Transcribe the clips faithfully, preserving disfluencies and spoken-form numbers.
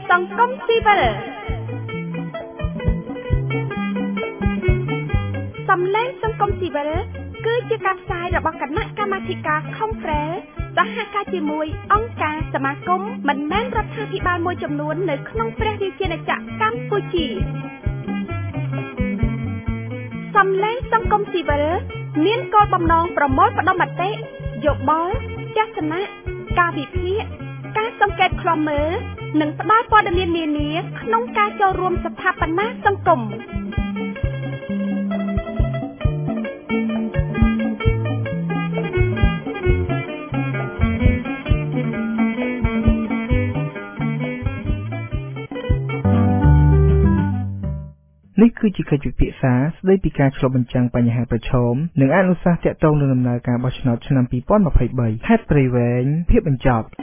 សង្គមស៊ីវិលសំឡេងសង្គមស៊ីវិលគឺជាការផ្សាយរបស់គណៈកម្មាធិការ Conference សហការជាមួយអង្គការសមាគមមិនមែនរដ្ឋាភិបាលមួយចំនួននៅក្នុងព្រះរាជាណាចក្រកម្ពុជាសំឡេងសង្គមស៊ីវិលមានគោលបំណងប្រមូលផ្ដុំមតិយោបល់ទស្សនៈការវិភាគការសង្កេតឃ្លាំមើលនិងផ្ដល់ព័ត៌មាននានាក្នុងការចូលរួមស្ថាបនាសង្គមនេះគឺជាកិច្ចពិភាក្សាស្ដីពីការឆ្លុះបញ្ចាំងបញ្ហាប្រឈមនិងអនុសាសន៍ទាក់ទងនឹងដំណើរការបោះឆ្នោតឆ្នាំពីរពាន់ម្ភៃបីហេតុព្រៃវែងភាពបញ្ចប់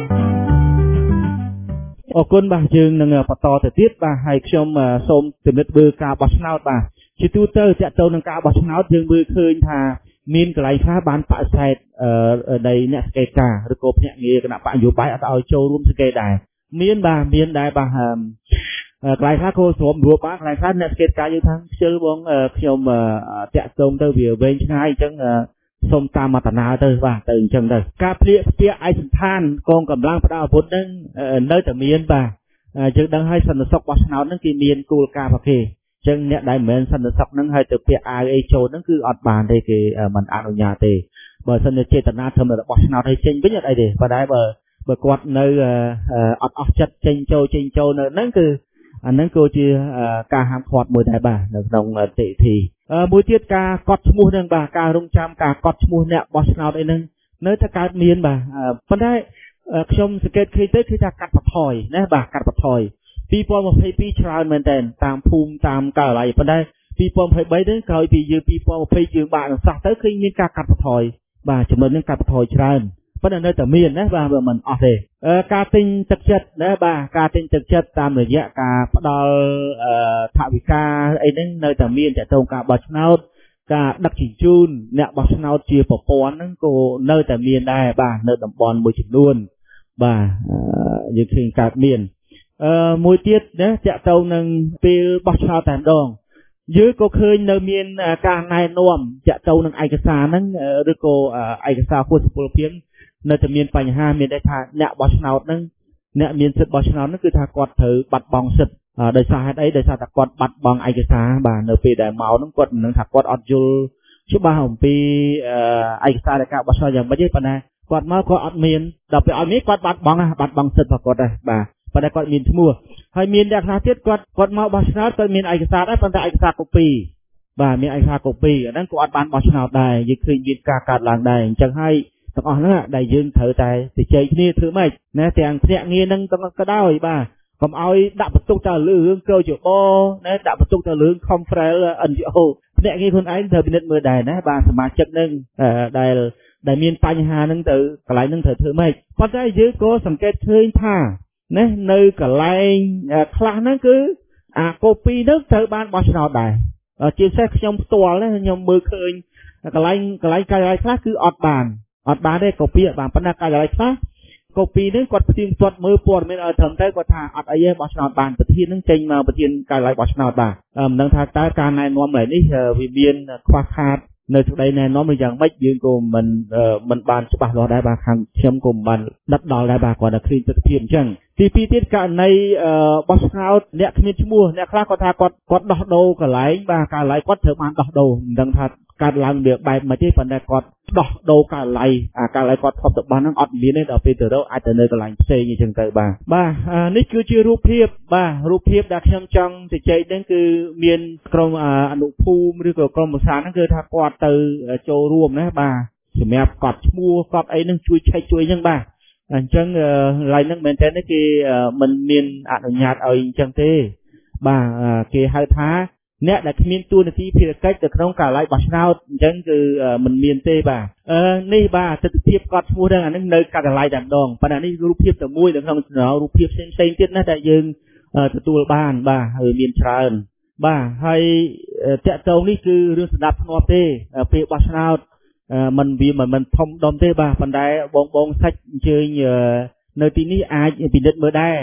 អរគុណបាទយើងនឹងបន្តទៅទៀតបាទហើយខ្ញុំសូមជំរាបមើលការបោះឆ្នោតបាទជាទូទៅទាក់ទងនឹងការបោះឆ្នោតយើងមើលឃើញថាមានកន្លែងខ្លះបានបដិសេធនៃអ្នកសង្កេតការឬក៏ភ្នាក់ងារគណៈបកនយោបាយអត់ឲ្យចូលរួមសង្កេតដែរមានបាទមានដែរបាទកន្លែងខ្លះក៏ស្រុំរួបបាទកន្លែងខ្លះអ្នកសង្កេតការយើងថាខ្ជិលបងខ្ញុំតាក់ទងទៅវាវែងឆ្ងាយអញ្ចឹងសូមតាមមតនាទៅបាទទៅអញ្ចឹងទៅការភ្លៀកភ្ពាកឯកសណ្ឋានកងកម្លាំងផ្ដាល់អាវុធហ្នឹងនៅតែមានបាទយើងដឹងហើយសន្តិសុខបោះឆ្នោតហ្នឹងគេមានគោលការណ៍ប្រគេអញ្ចឹងអ្នកដែលមិនមែនសន្តិសុខហ្នឹងហើយទៅពាក់អាវអីចូលហ្នឹងគឺអត់បានទេគេមិនអនុញ្ញាតទេបើសិនជាចេតនាធ្វើរបស់ឆ្នោតឲ្យចេញវិញអត់អីទេប៉ុន្តែបើបើគាត់នៅអត់អស់ចិត្តចេញចូលចេញចូលនៅហ្នឹងគឺអាហ្នឹងគឺជាការហាមឃាត់មួយដែរបាទនៅក្នុងតិធីមួយទៀតការកត់ឈ្មោះហ្នឹងបាទការរងចាំការកត់ឈ្មោះអ្នកបោះឆ្នោតអីហ្នឹងនៅតែកើតមានបាទប៉ុន្តែខ្ញុំសង្កេតឃើញទៅគឺថាកាត់បន្ថយណាបាទកាត់បន្ថយពីរពាន់ម្ភៃពីរច្រើនមែនតើតាមភូមិតាមការិយាល័យប៉ុន្តែពីរពាន់ម្ភៃបីហ្នឹងក្រោយពីយើងពីរពាន់ម្ភៃយើងបាក់នឹងសោះទៅឃើញមានការកាត់បន្ថយបាទចំណុចហ្នឹងកាត់បន្ថយច្រើនប៉ុន្តែនៅតែមានណាបាទវាមិនអស់ទេការទិញទឹកចិត្តណាបាទការទិញទឹកចិត្តតាមរយៈការផ្ដល់ថវិកាអីហ្នឹងនៅតែមានតើតោងការបោះឆ្នោតការដឹកជញ្ជូនអ្នកបោះឆ្នោតជាប្រព័ន្ធហ្នឹងក៏នៅតែមានដែរបាទនៅតំបន់មួយចំនួនបាទយើងឃើញកើតមានអឺមួយទៀតណាតើតោងនឹងពេលបោះឆ្នោតតែម្ដងយើងក៏ឃើញនៅមានការណែនាំតើតោងនឹងឯកសារហ្នឹងឬក៏ឯកសារពុទ្ធពលភាពនៅតែមានបញ្ហាមានន័យថាអ្នកបោះឆ្នោតហ្នឹងអ្នកមានសិទ្ធិបោះឆ្នោតហ្នឹងគឺថាគាត់ត្រូវបាត់បង់សិទ្ធិដោយសារហេតុអីដោយសារតែគាត់បាត់បង់ឯកសារបាទនៅពេលដែលមកហ្នឹងគាត់មិនដឹងថាគាត់អត់យល់ច្បាស់អំពីឯកសារនៃការបោះឆ្នោតយ៉ាងម៉េចទេប៉ុន្តែគាត់មកគាត់អត់មានដល់ពេលអត់មានគាត់បាត់បង់បាត់បង់សិទ្ធិរបស់គាត់ដែរបាទប៉ុន្តែគាត់មានឈ្មោះហើយមានអ្នកខ្លះទៀតគាត់គាត់មកបោះឆ្នោតគាត់មានឯកសារដែរប៉ុន្តែឯកសារកូពីបាទមានឯកសារកូពីអាហ្នឹងគាត់អត់បានបោះឆ្នោតដែរយើងឃើញមានការកើតឡើងដែរអញ្ចឹងហើយទាំងអស់ហ្នឹងដែលយើងត្រូវតែជជែកគ្នាធ្វើម៉េចណាទាំងភ្នាក់ងារហ្នឹងក៏ដោយបាទកុំឲ្យដាក់បន្ទុកទៅលើរឿងកោជបណាដាក់បន្ទុកទៅលើ Conference អិន ជី អូ ភ្នាក់ងារខ្លួនឯងត្រូវពិនិត្យមើលដែរណាបាទសមាជិកហ្នឹងដែលដែលមានបញ្ហាហ្នឹងទៅកន្លែងហ្នឹងត្រូវធ្វើម៉េចប៉ុន្តែយើងក៏សង្កេតឃើញថាណានៅកន្លែងខ្លះហ្នឹងគឺអាកូពីហ្នឹងត្រូវបានបោះឆ្នោតដែរជាពិសេសខ្ញុំផ្ទាល់ណាខ្ញុំមើលឃើញកន្លែងកន្លែងការិយាល័យខ្លះគឺអត់បានអត់បានទេកូពីអត់បានប៉ុន្តែការិយាល័យខ្លះកូពីហ្នឹងគាត់ផ្ទៀងផ្ទាត់មើលព័ត៌មានឲ្យត្រឹមត្រូវគាត់ថាអត់អីទេបោះឆ្នោតបានប្រធានហ្នឹងចេញមកប្រធានការិយាល័យបោះឆ្នោតបាទមិនដឹងថាតើការណែនាំឡើយនេះវាមានខ្វះខាតនៅសេចក្តីណែនាំឬយ៉ាងម៉េចយើងក៏មិនមិនបានច្បាស់លាស់ដែរបាទខាងខ្ញុំក៏មិនបានដិតដល់ដែរបាទគាត់តែឃើញទស្សនវិជ្ជាអញ្ចឹងទីពីរទៀតករណីបោះឆ្នោតអ្នកគ្មានឈ្មោះអ្នកខ្លះគាត់ថាគាត់គាត់ដោះដូរកន្លែងបាទការិយាល័យគាត់ត្រូវបានដោះដូរមិនដឹងថាកើតឡើងវាបែបមិនទេប៉ុន្តែគាត់ដោះដូរការិយាល័យអាការិយាល័យគាត់ធ្លាប់ទៅបានហ្នឹងអត់មានទេដល់ពេលទៅរកអាចទៅនៅកន្លែងផ្សេងអញ្ចឹងទៅបាទបាទនេះគឺជារូបភាពបាទរូបភាពដែលខ្ញុំចង់ជជែកហ្នឹងគឺមានក្រុមអនុភូមិឬក៏ក្រុមប្រសាហ្នឹងគឺថាគាត់ទៅចូលរួមណាបាទសម្រាប់កត់ឈ្មោះកត់អីហ្នឹងជួយឆែកជួយអញ្ចឹងបាទអញ្ចឹងកន្លែងហ្នឹងមែនតើគេមិនមានអនុញ្ញាតឲ្យអញ្ចឹងទេបាទគេហៅថាអ្នកដែលគ្មានទួនាទីភារកិច្ចនៅក្នុងការិយាល័យបោះឆ្នោតអញ្ចឹងគឺមិនមានទេបាទអឺនេះបាទទស្សនវិជ្ជាកត់ឈ្មោះហ្នឹងអាហ្នឹងនៅការិយាល័យតែម្ដងប៉ុន្តែនេះរូបភាពតែមួយនៅក្នុងរូបភាពផ្សេងផ្សេងទៀតណាដែលយើងទទួលបានបាទហើយមានច្រើនបាទហើយតាក់ទងនេះគឺរឿងស្ដាប់ធ្នាប់ទេពេលបោះឆ្នោតมันវាមិនធំដុំទេបាទប៉ុន្តែបងបងសាច់អញ្ជើញនៅទីនេះអាចពិនិត្យមើលដែរ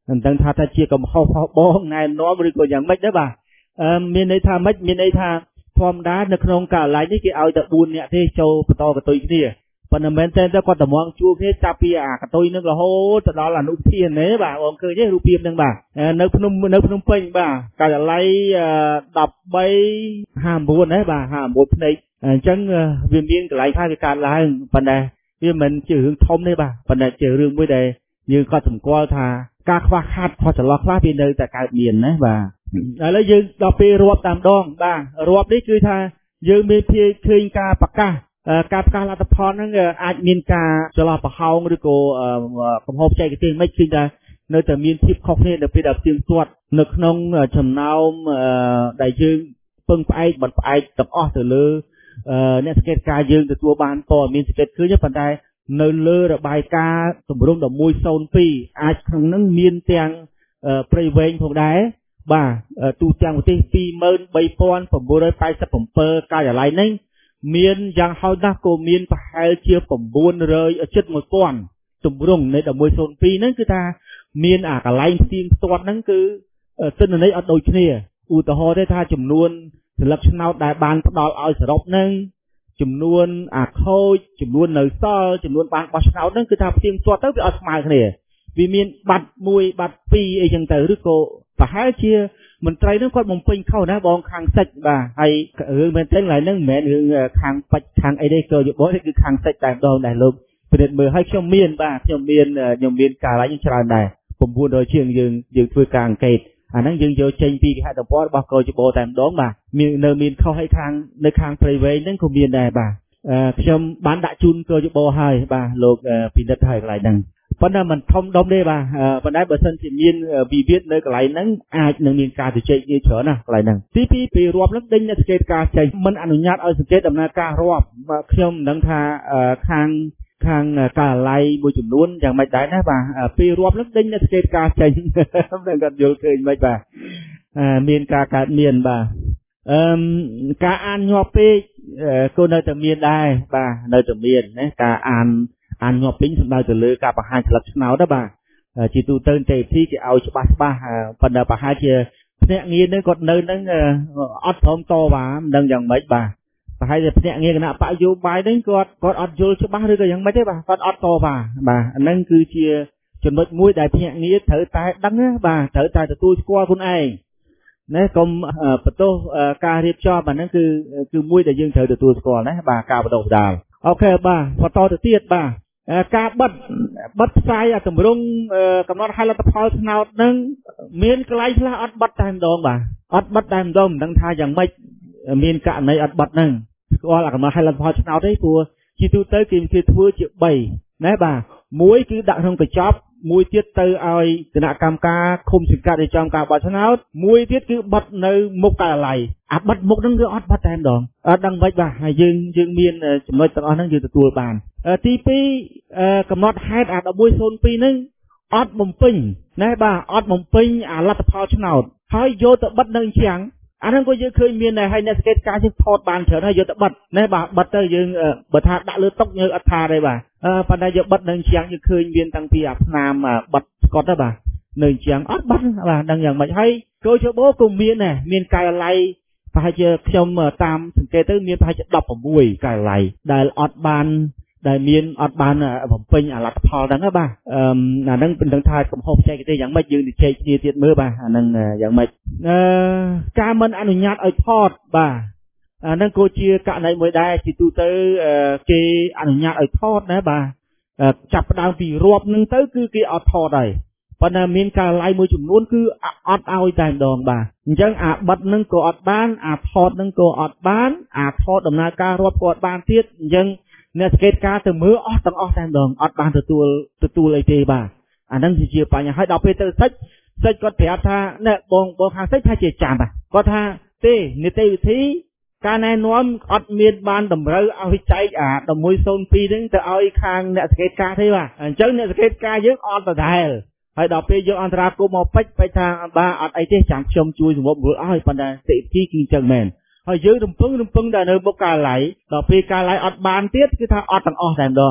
មិនដឹងថាថាជាកំហុសរបស់បងណែនាំឬក៏យ៉ាងម៉េចដែរបាទអឺមានន័យថាម៉េចមានន័យថាធម្មតានៅក្នុងកាលឡៃនេះគេឲ្យតែបួននាក់ទេចូលបន្តកតុយគ្នាប៉ុន្តែមែនតើគាត់តម្ងជួបគ្នាចាប់ពីអាកតុយនឹងរហូតទៅដល់អនុធានទេបាទបងឃើញទេរូបភាពហ្នឹងបាទនៅភ្នំនៅភ្នំពេញបាទកាលឡៃដប់បីហាំបួនទេបាទហាំបួនភ្នែកអញ្ចឹងវាមានកន្លែងខ្លះវាកើតឡើងប៉ុន្តែវាមិនជារឿងធំទេបាទប៉ុន្តែជារឿងមួយដែលយើងក៏សម្គាល់ថាការខ្វះខាតខុសចន្លោះខ្លះវានៅតែកើតមានណាបាទឥឡូវយើងដល់ពេលរាប់តាមដងបាទរាប់នេះគឺថាយើងមានភាគឃើញការប្រកាសការប្រកាសលទ្ធផលហ្នឹងអាចមានការចន្លោះប្រហោងឬក៏កំហុសបច្ចេកទេសមិនឃើញថានៅតែមានភាពខុសគ្នានៅពេលដែលផ្ទៀងផ្ទាត់នៅក្នុងចំណោមដែលយើងពឹងផ្អែកបត់ផ្អែកទាំងអស់ទៅលើអ្នកសង្កេតការយើងទទួលបានព័ត៌មានសង្កេតឃើញប៉ុន្តែនៅលើរបាយការណ៍ទម្រង់một một không haiអាចក្នុងនឹងមានទាំងព្រៃវែងផងដែរបាទទូទាំងប្រទេសtwo three nine eight sevenការិយាល័យនេះមានយ៉ាងហោចណាស់ក៏មានប្រហែលជាnine hundredជិតone thousandទម្រង់នៃone một không haiហ្នឹងគឺថាមានអាកន្លែងផ្ទៀងផ្ទាត់ហ្នឹងគឺទិន្នន័យអត់ដូចគ្នាឧទាហរណ៍ទេថាចំនួនស្លឹកឆ្នោតដែលបានផ្ដល់ឲ្យសរុបហ្នឹងចំនួនអាខូចចំនួននៅសល់ចំនួនបានបោះឆ្នោតហ្នឹងគឺថាផ្ទៀងផ្ទាត់ទៅវាអត់ស្មើគ្នាវាមានបាត់មួយបាត់ពីរអីចឹងទៅឬក៏ប្រហែលជាមន្ត្រីហ្នឹងគាត់បំពេញខុសណាបងខាងសិចបាទហើយរឿងមែនទេឡើយហ្នឹងមិនមែនរឿងខាងបាច់ខាងអីទេក៏យោបល់គឺខាងសិចតែម្ដងដែរលោកពិនិត្យមើលឲ្យខ្ញុំមានបាទខ្ញុំមានខ្ញុំមានការឡើងច្រើនដែរnine hundredជាងយើងយើងធ្វើការអង្កេតអាហ្នឹងយើងយកចេញពីគេហទំព័ររបស់កោជបតែម្ដងបាទមាននៅមានខុសឲ្យខាងនៅខាងព្រៃវែងហ្នឹងក៏មានដែរបាទខ្ញុំបានដាក់ជូនកោជបហើយបាទលោកពិនិត្យហើយកន្លែងហ្នឹងប៉ុន្តែមិនធំដុំទេបាទប៉ុន្តែបើសិនជាមានវិវាទនៅកន្លែងហ្នឹងអាចនឹងមានការជជែកគ្នាច្រើនណាស់កន្លែងហ្នឹងទីពីរពីរាប់ហ្នឹងដេញអ្នកសង្កេតការចេញមិនអនុញ្ញាតឲ្យសង្កេតដំណើរការរាប់ខ្ញុំមិនដឹងថាខាងខាងការិយាល័យមួយចំនួនយ៉ាងម៉េចដែរណាបាទពេលរាប់ហ្នឹងដេញអ្នកសង្កេតការចេញមិនគាត់យល់ឃើញមិនបាទមានការកើតមានបាទអឺការអានញាប់ពេកក៏នៅតែមានដែរបាទនៅតែមានណាការអានអានញាប់ពេញសំដៅទៅលើការបង្ហាញស្លឹកឆ្នោតណាបាទជាទូទៅទេទីគេឲ្យច្បាស់ច្បាស់ប៉ុន្តែប្រហែលជាភ្នាក់ងារនឹងគាត់នៅនឹងអត់ព្រមតវ៉ាមិនដឹងយ៉ាងម៉េចបាទប្រហែលជាភ្នាក់ងារគណៈបកយោបាយនេះគាត់គាត់អត់យល់ច្បាស់ឬក៏យ៉ាងម៉េចទេបាទគាត់អត់តវ៉ាបាទអាហ្នឹងគឺជាចំណុចមួយដែលភ្នាក់ងារត្រូវតែដឹងណាបាទត្រូវតែទទួលស្គាល់ខ្លួនឯងណាកុំបន្ទោសការរៀបចំអាហ្នឹងគឺគឺមួយដែលយើងត្រូវទទួលស្គាល់ណាបាទការបដិបដាលអូខេបាទបន្តទៅទៀតបាទការបិទបិទផ្សាយអាទម្រង់កំណត់ហេតុលទ្ធផលឆ្នោតហ្នឹងមានកន្លែងខ្លះអត់បិទតែម្ដងបាទអត់បិទតែម្ដងមិនដឹងថាយ៉ាងម៉េចមានករណីអត់បិទហ្នឹងស្គាល់អាកំណត់ហេតុលទ្ធផលឆ្នោតទេព្រោះជាទូទៅគេគេធ្វើជាthreeណាបាទមួយគឺដាក់ក្នុងកញ្ចប់មួយទៀតទៅឲ្យគណៈកម្មការឃុំសង្កាត់រៀបចំការបោះឆ្នោតមួយទៀតគឺបិទនៅមុខការិយាល័យអាបិទមុខហ្នឹងគឺអត់បិទតែម្ដងអត់ដឹងមិនបាទហើយយើងយើងមានចំណុចទាំងអស់ហ្នឹងយើងទទួលបានទីពីរកំណត់ហេតុអាone one không haiហ្នឹងអត់បំពេញណាបាទអត់បំពេញអាលទ្ធផលឆ្នោតហើយយកទៅបិទនៅជាងអាហ្នឹងក៏យើងឃើញមានដែរហើយអ្នកសង្កេតការយើងថតបានច្រើនហើយយកទៅបិទណាបាទបិទទៅយើងបើថាដាក់លើតុយើងអត់ថាទេបាទប៉ុន្តែយកបិទនៅជាងយើងឃើញមានតាំងពីអាស្នាមបិទស្កត់ដែរបាទនៅជាងអត់បិទបាទដឹងយ៉ាងម៉េចហើយកោជបក៏មានដែរមានការិយាល័យប្រហែលជាខ្ញុំតាមសង្កេតទៅមានប្រហែលជាsixteenការិយាល័យដែលអត់បានដែលមានអត់បានបំពេញអាលទ្ធផលហ្នឹងបាទអឺអាហ្នឹងមិនដឹងថាកំហុសបច្ចេកទេសយ៉ាងម៉េចយើងទៅជែកគ្នាទៀតមើលបាទអាហ្នឹងយ៉ាងម៉េចអឺការមិនអនុញ្ញាតឲ្យថតបាទអាហ្នឹងក៏ជាករណីមួយដែរជាទូទៅគេអនុញ្ញាតឲ្យថតណាបាទចាប់ផ្ដើមពីរាប់ហ្នឹងទៅគឺគេអត់ថតហើយប៉ុន្តែមានការិយាល័យមួយចំនួនគឺអត់ឲ្យតែម្ដងបាទអញ្ចឹងអាបិទហ្នឹងក៏អត់បានអាថតហ្នឹងក៏អត់បានអាថតដំណើរការរាប់ក៏អត់បានទៀតអញ្ចឹងអ្នកសង្កេតការទៅមើលអស់ទាំងអស់តែម្ដងអត់បានទទួលទទួលអីទេបាទអាហ្នឹងជាបញ្ហាហើយដល់ពេលទៅសិចសិចគាត់ប្រាប់ថាណែបងបងខាងសិចថាជាចាំគាត់ថាទេនីតិវិធីការណែនាំអត់មានបានតម្រូវឲ្យចែកអាone one không haiហ្នឹងទៅឲ្យខាងអ្នកសង្កេតការទេបាទអញ្ចឹងអ្នកសង្កេតការយើងអត់ដដែលហើយដល់ពេលយកអន្តរាគមមកពេចពេចថាបាទអត់អីទេចាំខ្ញុំជួយសម្របមើលឲ្យប៉ុន្តែនីតិវិធីគឺអញ្ចឹងមែនហើយយើងរំពឹងរំពឹងតែនៅមុខការិយាល័យដល់ពេលការិយាល័យអត់បានទៀតគឺថាអត់ទាំងអស់តែម្ដង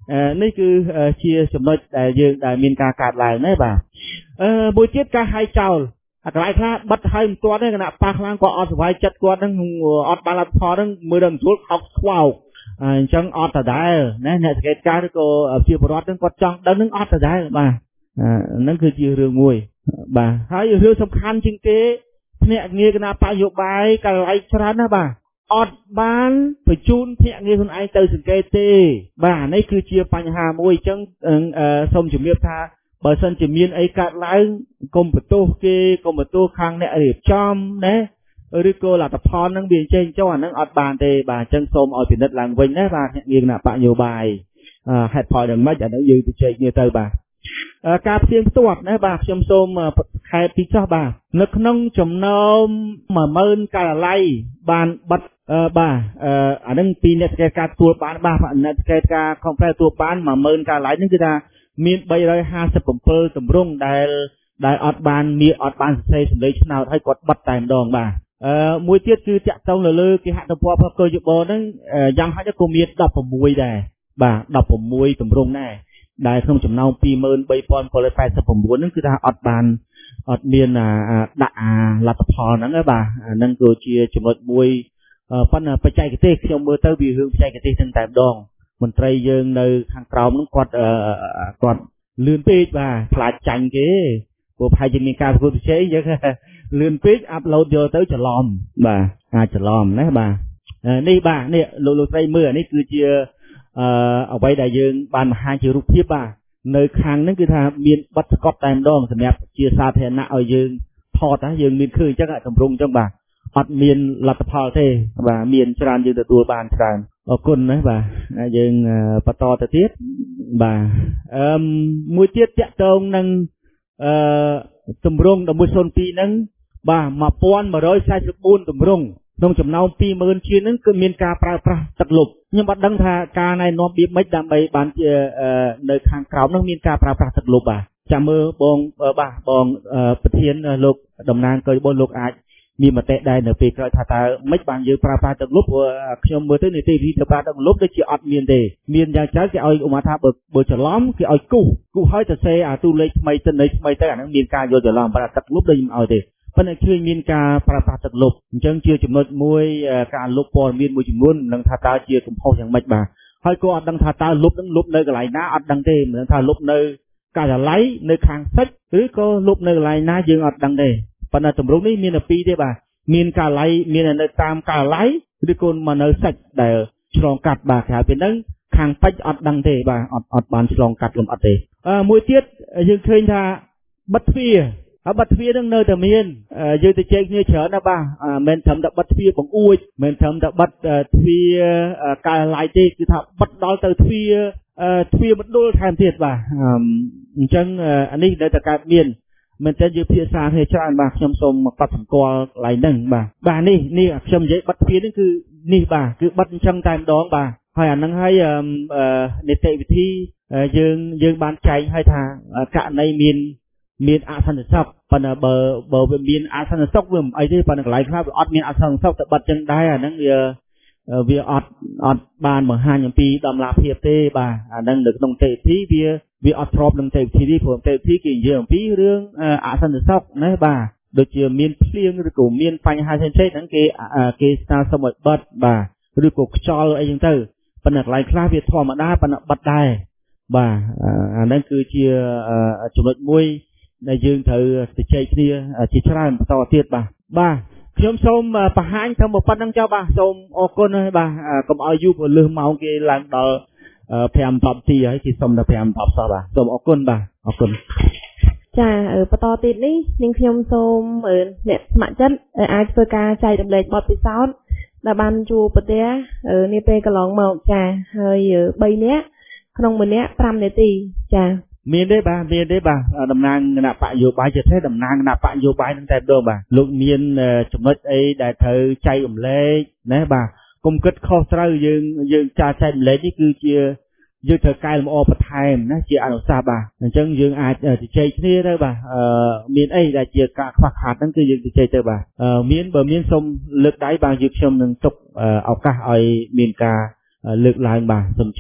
នេះគឺជាចំណុចដែលយើងដែលមានការកាត់ឡើងណាបាទអឺមួយទៀតការហៅចោលអាកន្លែងខ្លះបិទហើយមិនទាន់ទេគណៈប៉ះខ្លាំងគាត់អត់សុវ័យចិត្តគាត់ហ្នឹងអត់បានអត់ផលហ្នឹងមើលដល់ស្រួលខោកខ្វោកអញ្ចឹងអត់ដដែលណាអ្នកសង្កេតការណ៍ឬក៏ជាពលរដ្ឋហ្នឹងគាត់ចង់ដឹងហ្នឹងអត់ដដែលបាទហ្នឹងគឺជារឿងមួយបាទហើយរឿងសំខាន់ជាងគេភ្នាក់ងារគណៈបកនយោបាយកន្លែងច្រើនណាស់បាទអត់បានបញ្ជូនភ្នាក់ងារខ្លួនឯងទៅសង្កេតទេបាទនេះគឺជាបញ្ហាមួយអញ្ចឹងសូមជំរាបថាបើសិនជាមានអីកើតឡើងកុំបន្ទោសគេកុំបន្ទោសខាងអ្នករៀបចំណាឬក៏លទ្ធផលនឹងវាចេញចុះអានឹងអត់បានទេបាទអញ្ចឹងសូមឲ្យពិនិត្យឡើងវិញណាបាទភ្នាក់ងារគណៈបកនយោបាយហេតុផលយ៉ាងម៉េចអានេះយើងទៅជែកគ្នាទៅបាទការផ្ទៀងផ្ទាត់ណាបាទខ្ញុំសូមខេត្តពីចោះបាទនៅក្នុងចំណោមមួយម៉ឺនការិយាល័យបានបិទបាទអានឹងពីអ្នកសង្កេតការទទួលបានបាទអ្នកសង្កេតការខំប្រែទទួលបានមួយម៉ឺនការិយាល័យហ្នឹងគឺថាមានបីរយហាសិបប្រាំពីរទម្រង់ដែលដែលអត់បានមានអត់បានសរសេរសម្លេងឆ្នោតហើយគាត់បិទតែម្ដងបាទអឺមួយទៀតគឺតាក់ទងលើលើគេហទំព័ររបស់កយបហ្នឹងយ៉ាងហោចក៏មានដប់ប្រាំមួយដែរបាទដប់ប្រាំមួយទម្រង់ដែរដែលក្នុងចំណោមពីរម៉ឺនបីពាន់ប្រាំពីរសិបប្រាំ៩ហ្នឹងគឺថាអត់បានអត់មានដាក់អាលទ្ធផលហ្នឹងទេបាទអាហ្នឹងគឺជាចំណុចមួយប៉ុន្តែបច្ចេកទេសខ្ញុំមើលទៅវារឿងបច្ចេកទេសហ្នឹងតែម្ដងមន្ត្រីយើងនៅខាងក្រោមហ្នឹងគាត់គាត់លឿនពេកបាទខ្លាចចាញ់គេព្រោះប្រហែលជាមានការប្រកួតប្រជែងយើងលឿនពេកអាប់ឡូតយកទៅច្រឡំបាទអាចច្រឡំណាបាទនេះបាទនេះលោកលោកស្រីមើលនេះគឺជាអឺអ្វីដែលយើងបានបង្ហាញជារូបភាពបាទនៅខាងហ្នឹងគឺថាមានបិទស្កត់តែម្ដងសម្រាប់ជាសាធារណៈឲ្យយើងថតណាយើងមានឃើញអញ្ចឹងតម្រង់អញ្ចឹងបាទអត់មានលទ្ធផលទេបាទមានច្រើនយើងទទួលបានច្រើនអរគុណណាបាទយើងបន្តទៅទៀតបាទអឺមួយទៀតតាក់ទងនឹងអឺតម្រង់một một không haiហ្នឹងបាទmột nghìn một trăm bốn mươi tưតម្រង់ក្នុងចំណោមពីរម៉ឺនជាងហ្នឹងគឺមានការប្រើប្រាស់ទឹកលុបខ្ញុំអត់ដឹងថាការណែនាំបៀបម៉េចដើម្បីបានជានៅខាងក្រោមហ្នឹងមានការប្រើប្រាស់ទឹកលុបបាទចាំមើលបងបាទបងប្រធានលោកតំណាងកយបលោកអាចមានមតិដែរនៅពេលក្រោយថាតើមិនបានយើងប្រើប្រាស់ទឹកលុបព្រោះខ្ញុំមើលទៅនីតិវិធីទៅប្រើទឹកលុបដូចជាអត់មានទេមានយ៉ាងច្រើនគេឲ្យឧបមាថាបើបើច្រឡំគេឲ្យគូសគូសឲ្យទៅសេអាទូលេខថ្មីទៅនៃថ្មីទៅអាហ្នឹងមានការយល់ច្រឡំប្រើទឹកលុបដូចមិនឲ្យទេប៉ុន្តែឃើញមានការប្រើប្រាស់ទឹកលុបអញ្ចឹងជាចំណុចមួយការលុបព័ត៌មានមួយចំនួននឹងថាតើជាកំហុសយ៉ាងម៉េចបាទហើយក៏អត់ដឹងថាតើលុបនឹងលុបនៅកន្លែងណាអត់ដឹងទេមិនដឹងថាលុបនៅការិយាល័យនៅខាងសិចឬក៏លុបនៅកន្លែងណាយើងអត់ដឹងទេប៉ុន្តែតម្រង់នេះមានតែពីរទេបាទមានការិយាល័យមាននៅតាមការិយាល័យឬក៏មកនៅសិចដែលឆ្លងកាត់បាទក្រៅពីហ្នឹងខាងពេជ្រអត់ដឹងទេបាទអត់អត់បានឆ្លងកាត់លំអិតទេអឺមួយទៀតយើងឃើញថាបិទទ្វារហើយបិទទ្វារនឹងនៅតែមានយើងទៅជែកគ្នាច្រើនណាស់បាទមិនត្រឹមតែបិទទ្វារបង្អួចមិនត្រឹមតែបិទទ្វារការិយាល័យទេគឺថាបិទដល់ទៅទ្វារទ្វារមណ្ឌលថែមទៀតបាទអញ្ចឹងអានេះនៅតែកើតមានមែនតើយើងភាសាគ្នាច្រើនបាទខ្ញុំសូមកត់សម្គាល់កន្លែងហ្នឹងបាទបាទនេះនេះខ្ញុំនិយាយបិទទ្វារនេះគឺនេះបាទគឺបិទអញ្ចឹងតែម្ដងបាទហើយអាហ្នឹងហើយនីតិវិធីយើងយើងបានចែងឲ្យថាករណីមានមានអសន្តិសុខប៉ុន្តែបើបើវាមានអសន្តិសុខវាមិនអីទេប៉ុន្តែកន្លែងខ្លះវាអត់មានអសន្តិសុខតែបិទចឹងដែរអាហ្នឹងវាវាអត់អត់បានបង្ហាញអំពីដំណាភាពទេបាទអាហ្នឹងនៅក្នុងនីតិវិធីវាវាអត់ស្របនឹងនីតិវិធីនេះព្រោះនីតិវិធីគេនិយាយអំពីរឿងអសន្តិសុខណាបាទដូចជាមានភ្លៀងឬក៏មានបញ្ហាផ្សេងៗហ្នឹងគេគេស្នើសុំឲ្យបិទបាទឬក៏ខ្យល់អីចឹងទៅប៉ុន្តែកន្លែងខ្លះវាធម្មតាប៉ុន្តែបិទដែរបាទអាហ្នឹងគឺជាចំណុចមួយដែលយើងត្រូវជជែកគ្នាជាច្រើនបន្តទៀតបាទបាទខ្ញុំសូមបង្ហាញទៅមកប៉ុណ្្នឹងចុះបាទសូមអរគុណហើយបាទកុំឲ្យយូរព្រោះលើសម៉ោងគេឡើងដល់ប្រាំដប់ទីហើយគេសុំដល់ប្រាំដប់សោះបាទសូមអរគុណបាទអរគុណចាបន្តទៀតនេះនាងខ្ញុំសូមអ្នកស្ម័គ្រចិត្តអាចធ្វើការចែករំលែកបទពិសោធន៍ដែលបានជួបប្រទះនាពេលកន្លងមកចាហើយបីនាក់ក្នុងមួយនាក់ប្រាំនាទីចាមានទេបាទមានទេបាទតំណាងគណៈបកនយោបាយជាទេតំណាងគណៈបកនយោបាយនឹងតែម្ដងបាទលោកមានចំណុចអីដែលត្រូវចែករំលែកណាបាទកុំគិតខុសត្រូវយើងយើងចាចែករំលែកនេះគឺជាយើងត្រូវកែលម្អបន្ថែមណាជាអនុសាសន៍បាទអញ្ចឹងយើងអាចជជែកគ្នាទៅបាទមានអីដែលជាការខ្វះខាតហ្នឹងគឺយើងជជែកទៅបាទមានបើមានសូមលើកដៃបាទយើងខ្ញុំនឹងទុកឱកាសឲ្យមានការលើកឡើងបាទសូមអញ្ជើញ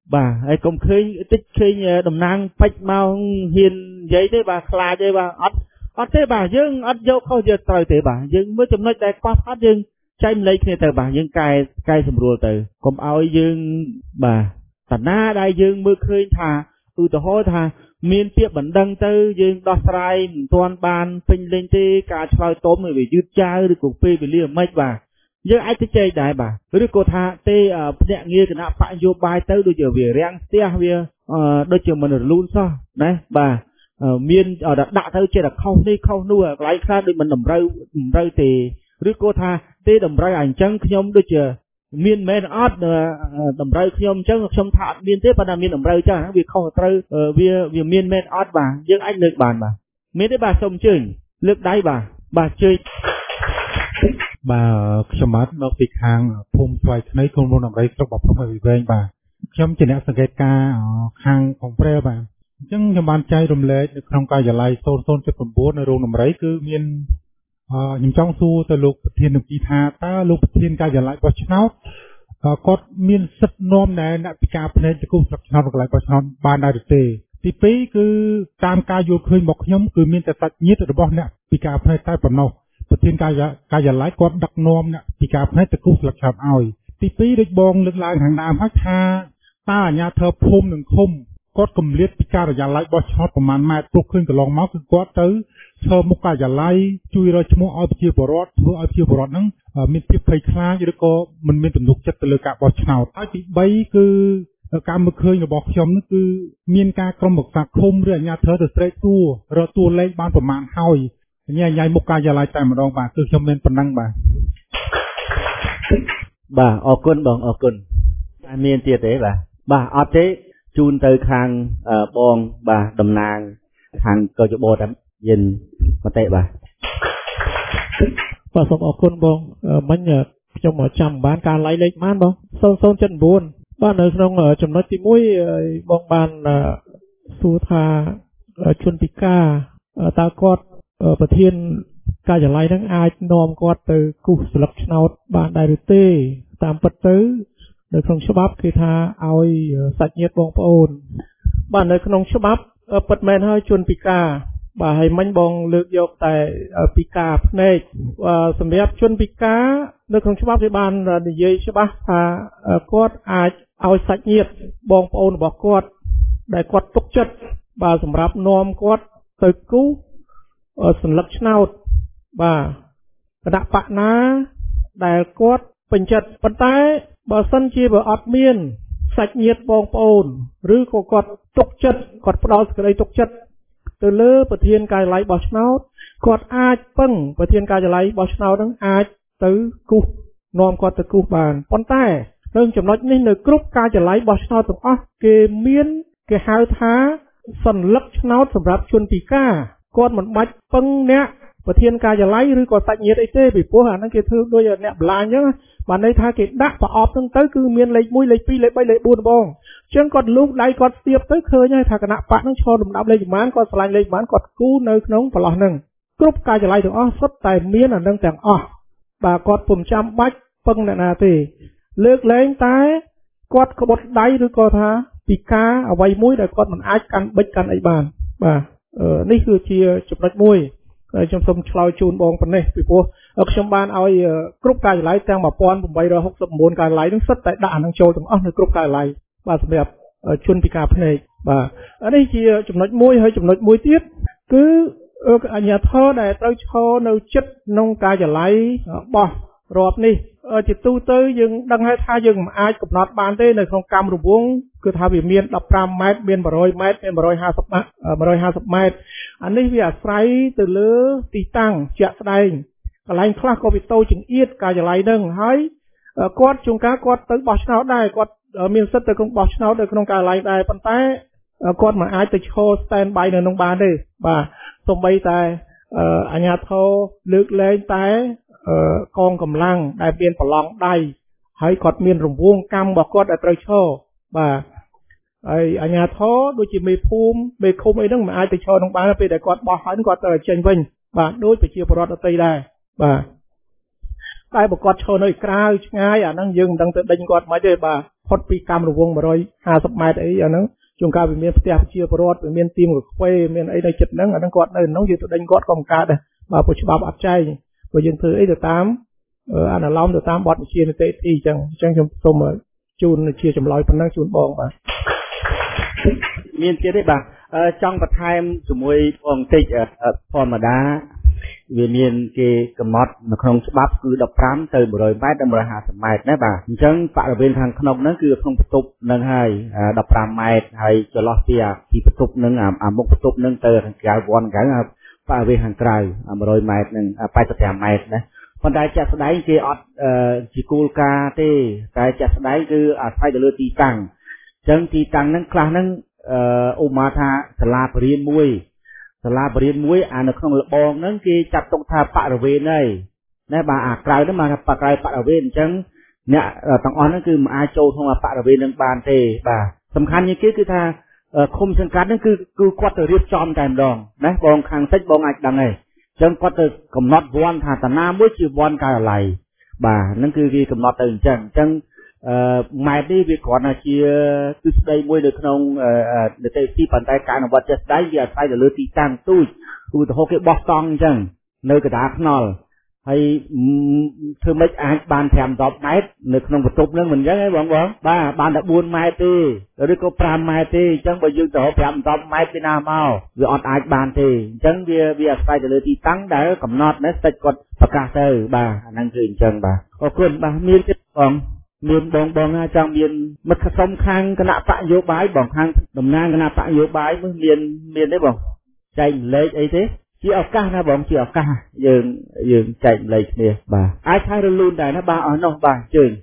bà hay công khơi tích khơi đồng năng bách mau hiền giấy thế bà khai thế bà ắt ắt thế bà dương ắt dâu không giờ trời thế bà dương mới chấm nói đại qua phát dương trái lấy kia từ bà dương cài cài sầm rùa từ còn ao dương bà tận na đại dương mới khơi thà ừ tao hỏi thà miền tiếp bẩn đăng tư dương đo sai toàn bàn phình lên tê cả soi tôm người bị dứt cha được cục pê bị liềm mấy bà dương ai thích chơi đại bà rồi cô thà tê ở nhẹ nghe cái nào phải vô bài tới đôi giờ về riêng tê về đôi giờ mình luôn sao đấy bà miền ở đặt đặt tới chơi là không đi không nuôi lại khác đi mình đầm rau đầm rau thì rồi cô thà tê đầm rau ảnh trắng nhom đôi giờ miền men ớt đầm rau nhom trắng trong thạn miền tê bà miền đầm rau cha vì không tới vì vì miền men ớt bà dương anh được bàn bà miền đấy bà sông chơi nước đáy bà bà chơi bàสมัตินกปีคางภูมิไฟในกรมโรงน้ำไรต้องบอกพร้อมกับวิเวงบ่าช่วงเจเนสังเกตการคางของเปรี้ยวบ่าจึงยามบานใจรวมเล็กในโครงการใหญ่โซนโซนจะสมบูรณ์ในโรงน้ำไรคือมีนยิมจ้องสู้แต่ลูกเทียนหนึ่งกีทาตาลูกเทียนการใหญ่บอชนาท์ก็มีนสัตว์นอมในนักพิการเพลนจะกู้สักชนาท์กับหลายบอชนาท์บานได้เตะที่ปีคือตามการโยนคืนบอกย่อมคือมีนแต่สัตว์ยึดระบบเนี่ยพิการเพลนใต้ปนเอาประเทศกายกายหลายกอดดักนอมเนี่ยปีกาให้ตะกุสลักชาบเอาตีปีได้บองเลือกลายทางน้ำพักชาตาญาเธอพมหนึ่งคมกอดกำเลียดปีการะยะหลายบอชอตประมาณแม่ปลุกขึ้นกับลองเมาส์คือกอดตื้อเธอมุกกายหลายจุยเราชมัวเอาเพียบรอดเพื่อเอาเพียบรอดนั้นมีเพียบไฟคลาอยู่แล้วก็มันมีตุ่มดุกจัดตะเลยกะบอชนาไอ้ปีใบคือการมือเคยกับบอกชมนั่นคือมีนการกรมบอกสักคมเรื่องญาเธอจะเสด็จตัวเราตัวเล็กบ้านประมาณเท่าเนี่ยยายมุกกายลายแต่มาดองบ่าคือชมเป็นปนังบ่าบ่าออกก้นบองออกก้นเมียนเตี้ยเต๋บ่าบ่าออกเต๋จูนเตยคางบองบ่าดำนางคางก็จะโบดเย็นมาเตะบ่าบ่าสมออกก้นบองมันเนี่ยจงหมอจำบ้านการไล่เล็กมันบองโซนโซนจันบุญบ้านในขนมจำนวนที่มุ้ยบองบ้านสุธาชนปิก้าตากอดประเทศกาจะไล่ทั้งอายนอมกอดเตอกุสลักชนาวบ้านไดรุเต้ตามปัตเตอร์โดยขนมฉบับคือทาเอาสัตว์เงียบองปอนบ้านในขนมฉบับปัดแมนให้ชวนปิกาบ่าให้มันบองเลือกยกแต่ปิกาในสำเร็จชวนปิกาโดยขนมฉบับที่บ้านในเยฉบับทากอดอายเอาสัตว์เงียบบองปอนบอกกอดได้กอดตกจัดบ่าสำหรับนอมกอดเตอกุสัญลักษณ์ชนาวบ่ากระดาษปะน้าได้กอดเป็นจัดปันท้ายบ่สันจีบ่อัดเมียนสัตว์เงียบบองปอนหรือก็กอดตกจัดกอดปลอดกระไรตกจัดตัวเลือประเทียนกายไหลบ่ชนาวกอดอาจปึ้งประเทียนกายไหลบ่ชนาวทั้งอาจตื้อกุนอมกอดตะกุบานปันท้ายเรื่องจำนวนนี้ในกรุ๊ปกายไหลบ่ชนาวตรงอ๋อเกเมียนเกหาท้าสัญลักษณ์ชนาวสำหรับชนปีก้ากอดมันมัดปังเนี่ยประเทียนกายจะไล่หรือกอดสัญญาไอเต้ไปพวกหานั่งเกถือโดยเนี่ยบลานเยอะบันในท่าเกตดักปะออบตั้งเต้คือเมียนเลยมุ้ยเลยปีเลยใบเลยบูนบองเชื่องกอดลูกไล่กอดเสียบเต้เคยเนี่ยท่ากระนาปะนั่งชอดำดำเลยมันกอดสลายเลยมันกอดกู้เนื้อน้องปลอกหนึ่งกรุ๊ปกายจะไล่ถึงอ๋อสดแต่เมียนอ่ะนั่งแต่งอ๋อบากอดปุ่มจำบัดปังเนี่ยนาตีเลือกเล้งตายกอดขบดได้หรือกอดท่าปีกาเอาไว้มุ้ยแต่กอดมันอาจกันเบ็ดกันไอ้บานบ่าเออนี่คือเชียจุดนัดมวยจำสมชลอยจูนบองปนเนี่ยพี่ปัวเอาชมบานเอาไอ้กรุ๊ปการไหลแตงมาปอนผมไปเราหกสมบูรณ์การไหลทั้งสัตว์แต่ด่านทั้งโจตรงอ๋อในกรุ๊ปการไหลบาสำหรับชนพิการพเนจบ่าอันนี้เชียจุดนัดมวยให้จุดนัดมวยติดคือเอออันยาท่อได้เราโชว์ในจุดนงการจะไหลบ่รอบนี้เออจิตตู้เตยยังดังให้ท่ายังอายกับน็อตบานเต้ในโครงการรูปวงคือท่าวิเมียนดับปรามเมตรเมียนบรอยเมตรเมียนบรอยห้าสิบเมตรเอ่อบรอยห้าสิบเมตรอันนี้วิอาไซตื่นเลือตีตั้งเจ้าแสดงกลายคลาสโควิโตจึงเอียดกายจะไหลหนึ่งให้กอดจุงก้ากอดตึกบอชนาได้กอดเมียนสัตว์ตึกของบอชนาได้โครงการไหลได้ปันแต่กอดมาอายตึกโชว์สแตนบายในนงบานเลยบ่าสมใบแต่อันยาโทลึกเลยแต่กองกำลังได้เปลี่ยนปลองได้ให้กอดเมียนรวมวงกำบอกกอดได้ตรโชว์บ่าไอ้อันยาโทโดยจีไม่ภูมิไม่คุมไอ้นั่งมาอายตึกโชว์นงบานไปแต่กอดบอกหันกอดแต่เจนวินบ่าโดยไปเชียร์ปลอดตีได้บ่าតែបើគាត់ឈរនៅក្រៅឆ្ងាយអាហ្នឹងយើងមិនដឹងទៅដេញគាត់មិនទេបាទផុតពីកាំរវងone hundred fiftyម៉ែត្រអីអាហ្នឹងជួនកាលវាមានផ្ទះប្រជាពលរដ្ឋវាមានទីមកខ្វេមានអីនៅចិត្តហ្នឹងអាហ្នឹងគាត់នៅក្នុងយើងទៅដេញគាត់ក៏មិនកើតដែរបាទព្រោះច្បាប់អត់ចែងព្រោះយើងធ្វើអីទៅតាមអនុលោមទៅតាមបទបញ្ជានីតិវិធីអញ្ចឹងអញ្ចឹងខ្ញុំសូមជូនជាចម្លើយប៉ុណ្ណឹងជូនបងបាទមានទៀតទេបាទចង់បន្ថែមជាមួយបងតិចធម្មតាវាមានគេកំណត់នៅក្នុងច្បាប់គឺfifteenទៅone hundredម៉ែត្រដល់one hundred fiftyម៉ែត្រណាបាទអញ្ចឹងបរិវេណខាងក្នុងហ្នឹងគឺក្នុងបន្ទប់ហ្នឹងហើយfifteenម៉ែត្រហើយចន្លោះពីពីបន្ទប់ហ្នឹងអាមុខបន្ទប់ហ្នឹងទៅខាងក្រៅវ៉ាន់ក្រៅបរិវេណខាងក្រៅone hundredម៉ែត្រហ្នឹងeighty-fiveម៉ែត្រណាប៉ុន្តែជាក់ស្ដែងគេអត់ជាគោលការណ៍ទេតែជាក់ស្ដែងគឺអាស្រ័យទៅលើទីតាំងអញ្ចឹងទីតាំងហ្នឹងខ្លះហ្នឹងឧបមាថាសាលាបរិញ្ញាមួយសាលាបរិញ្ញាមួយអានៅក្នុងលបងហ្នឹងគេចាត់ទុកថាបរិវេណហើយណាបាទអាក្រៅហ្នឹងមកថាបក្រៅបរិវេណអញ្ចឹងអ្នកទាំងអស់ហ្នឹងគឺមិនអាចចូលក្នុងបរិវេណហ្នឹងបានទេបាទសំខាន់ជាងគេគឺថាឃុំសង្កាត់ហ្នឹងគឺគឺគាត់ទៅរៀបចំតែម្ដងណាបងខាងតិចបងអាចដឹងហើយអញ្ចឹងគាត់ទៅកំណត់វ័នថាតាណាមួយជាវ័នកាយឡៃបាទហ្នឹងគឺគេកំណត់ទៅអញ្ចឹងអញ្ចឹងអឺម៉ែត្រនេះវាគ្រាន់តែជាទិសដីមួយនៅក្នុងនីតិវិធីប៉ុន្តែការអនុវត្តជាក់ស្ដែងវាអាស្រ័យទៅលើទីតាំងទូចឧទាហរណ៍គេបោះតង់អញ្ចឹងនៅកណ្ដាលថ្នល់ហើយធ្វើម៉េចអាចបានfive to tenម៉ែត្រនៅក្នុងបន្ទប់ហ្នឹងមិនអញ្ចឹងទេបងបងបាទបានតែfourម៉ែត្រទេឬក៏fiveម៉ែត្រទេអញ្ចឹងបើយើងទៅfive to tenម៉ែត្រពីណាមកវាអត់អាចបានទេអញ្ចឹងវាវាអាស្រ័យទៅលើទីតាំងដែលកំណត់ណាស្ដេចគាត់ប្រកាសទៅបាទអាហ្នឹងគឺអញ្ចឹងបាទអរគុណបាទមានទៀតបងមានបងបងណាចង់មានមិត្តក្រុមខាងគណៈបកនយោបាយបងខាងតំណាងគណៈបកនយោបាយមានមានទេបងចែកម្លែកអីទេជាឱកាសណាបងជាឱកាសយើងយើងចែកម្លែកគ្នាបាទអាចថារលូនដែរណាបាទអស់នោះបាទជើញ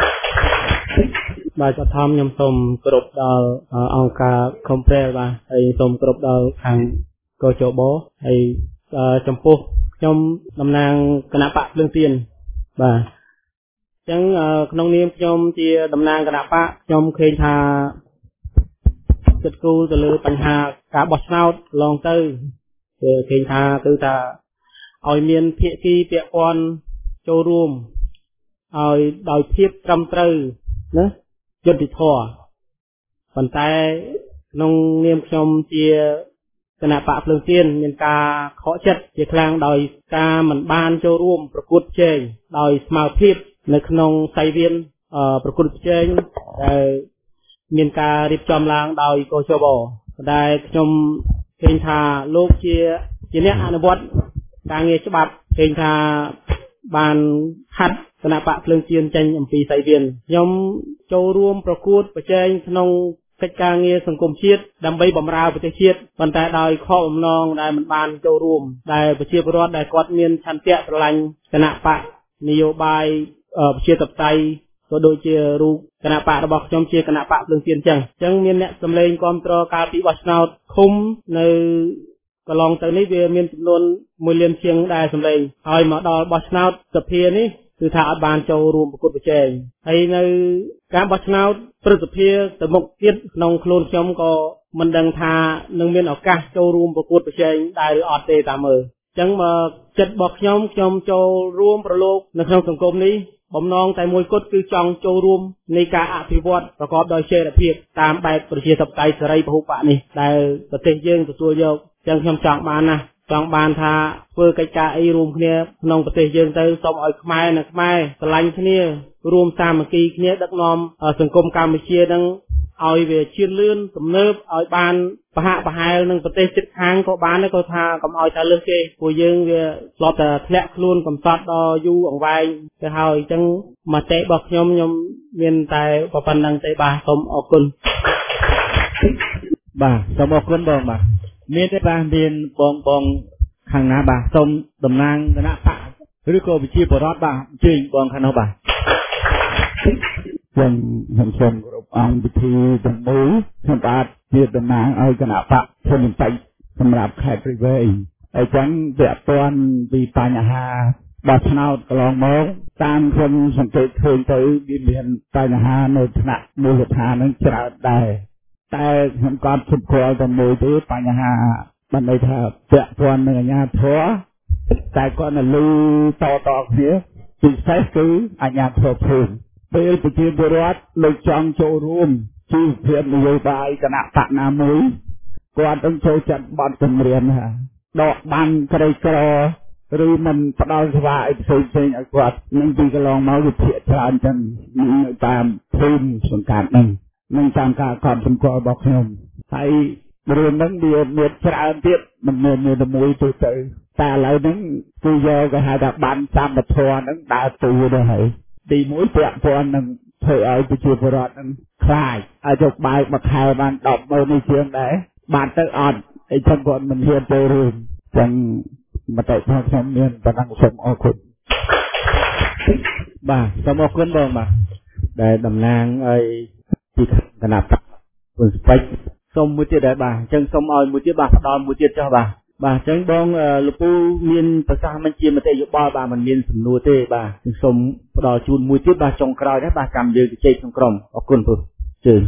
បាទបឋមខ្ញុំសូមគោរពដល់អង្គការខំប្រែបាទហើយសូមគោរពដល់ខាងកជបហើយចំពោះខ្ញុំតំណាងគណៈបកភ្លើងទៀនបាទអញ្ចឹងក្នុងនាមខ្ញុំជាតំណាងគណៈបកខ្ញុំឃើញថាគិតគូរទៅលើបញ្ហាការបោះឆ្នោតកន្លងទៅគឺឃើញថាគឺថាឲ្យមានភាគីពាក់ព័ន្ធចូលរួមឲ្យដោយភាពត្រឹមត្រូវណាយុត្តិធម៌ប៉ុន្តែក្នុងនាមខ្ញុំជាគណៈបកភ្លើងទៀនមានការខកចិត្តជាខ្លាំងដោយការមិនបានចូលរួមប្រកួតប្រជែងដោយស្មារតីនៅក្នុងសៃវៀនប្រកួតប្រជែងដែលមានការរៀបចំឡើងដោយកោជបដែលខ្ញុំឃើញថាលោកជាជាអ្នកអនុវត្តការងារច្បាប់ឃើញថាបានខាត់គណៈបកភ្លើងទៀនចេញអំពីសៃវៀនខ្ញុំចូលរួមប្រកួតប្រជែងក្នុងកិច្ចការងារសង្គមជាតិដើម្បីបម្រើប្រទេសជាតិប៉ុន្តែដោយខកបំណងដែលមិនបានចូលរួមដែលប្រជាពលរដ្ឋដែលគាត់មានឆន្ទៈស្រឡាញ់គណៈបកនយោបាយប្រជាធិបតេយ្យក៏ដូចជារូបគណៈបករបស់ខ្ញុំជាគណៈបកភ្លើងទៀនអញ្ចឹងអញ្ចឹងមានអ្នកសម្លេងគាំទ្រកាលពីបោះឆ្នោតឃុំនៅកន្លងទៅនេះវាមានចំនួនoneលានជាងដែរសម្លេងហើយមកដល់បោះឆ្នោតសភានេះគឺថាអត់បានចូលរួមប្រកួតប្រជែងហើយនៅការបោះឆ្នោតព្រឹទ្ធសភាទៅមុខទៀតក្នុងខ្លួនខ្ញុំក៏មិនដឹងថានឹងមានឱកាសចូលរួមប្រកួតប្រជែងដែរឬអត់ទេតាមមើលអញ្ចឹងមកចិត្តរបស់ខ្ញុំខ្ញុំចូលរួមប្រឡូកនៅក្នុងសង្គមនេះបំណងតែមួយគត់គឺចង់ចូលរួមនៃការអភិវឌ្ឍប្រកបដោយចីរភាពតាមបែបប្រជាធិបតេយ្យសេរីពហុបកនេះដែលប្រទេសយើងទទួលយកអញ្ចឹងខ្ញុំចង់បានណាចង់បានថាធ្វើកិច្ចការអីរួមគ្នាក្នុងប្រទេសយើងទៅសូមឲ្យខ្មែរនិងខ្មែរស្រឡាញ់គ្នារួមសាមគ្គីគ្នាដឹកនាំសង្គមកម្ពុជានឹងឲ្យវាជឿនលឿនទំនើបឲ្យបានប្រហាក់ប្រហែលនឹងប្រទេសជិតខាងក៏បានដែរក៏ថាកុំឲ្យតែលើសគេព្រោះយើងវាធ្លាប់តែធ្លាក់ខ្លួនកំសត់ដល់យូរអង្វែងទៅហើយអញ្ចឹងមតិរបស់ខ្ញុំខ្ញុំមានតែប៉ុណ្្នឹងទេបាទសូមអរគុណបាទសូមអរគុណបងបាទមានទេបាទមានបងបងខាងណាបាទសូមតំណាងគណៈបកឬក៏វិជាបរដ្ឋបាទអញ្ជើញបងខាងនោះបាទខ្ញុំខ្ញុំសូមគោរពអង្គពិធីទាំងមូលខ្ញុំបាទជាតំណាងឲ្យគណៈបកធនបន្តិចសម្រាប់ខេត្តព្រៃវែងអញ្ចឹងពាក់ព័ន្ធពីបញ្ហាបោះឆ្នោតកន្លងមកតាមខ្ញុំសង្កេតឃើញទៅវាមានបញ្ហានៅថ្នាក់មូលដ្ឋាននឹងច្រើនដែរតែខ្ញុំក៏ជប់គាល់តែមួយទេបញ្ហាបានន័យថាពាក់ព័ន្ធនឹងអាជ្ញាធរតែគាត់នៅលឺតតគ្នាពពិសេសគឺអាជ្ញាធរភូមិពេលប្រជាពលរដ្ឋលើកចង់ចូលរួមជីវភាពនយោបាយគណៈបកណាមួយគាត់នឹងចូលចិត្តបទចម្រៀងថាដកបានក្រីក្រឬមិនផ្ដល់សេវាអីផ្សេងផ្សេងឲ្យគាត់នឹងពីកន្លងមកវិភាគច្រើនចឹងនៅតាមភូមិសង្កាត់ហ្នឹងនឹងតាមការកត់សម្គាល់របស់ខ្ញុំហើយរឿងហ្នឹងវាមានច្រើនទៀតមិនមែនមានតែមួយទៅទៅតែឥឡូវហ្នឹងគឺយកគេហៅថាបានសម្បត្តិធម៌ហ្នឹងដើរតួទៅហើយទីមួយពាក់ព័ន្ធនឹងធ្វើឲ្យប្រជាពលរដ្ឋហ្នឹងខ្លាចឲ្យយកបាយមួយខែបានដប់ម៉ឺននេះជាងដែរបានទៅអត់អីចឹងគាត់មិនហ៊ានទៅរឿងចឹងមតិរបស់ខ្ញុំមានប៉ុណ្ណឹងសូមអរគុណបាទសូមអរគុណបងបាទដែលតំណាងឲ្យពីគណៈបកពុនស្ពេចសូមមួយទៀតដែរបាទអញ្ចឹងសូមឲ្យមួយទៀតបាទផ្ដល់មួយទៀតចុះបាទបាទអញ្ចឹងបងលោកពូមានប្រសាសន៍មិនជាមតិយោបល់បាទមិនមានសំណួរទេបាទសូមផ្ដល់ជូនមួយទៀតបាទចុងក្រោយដែរបាទកម្មយើងជជែកក្នុងក្រុមអរគុណពូជើញ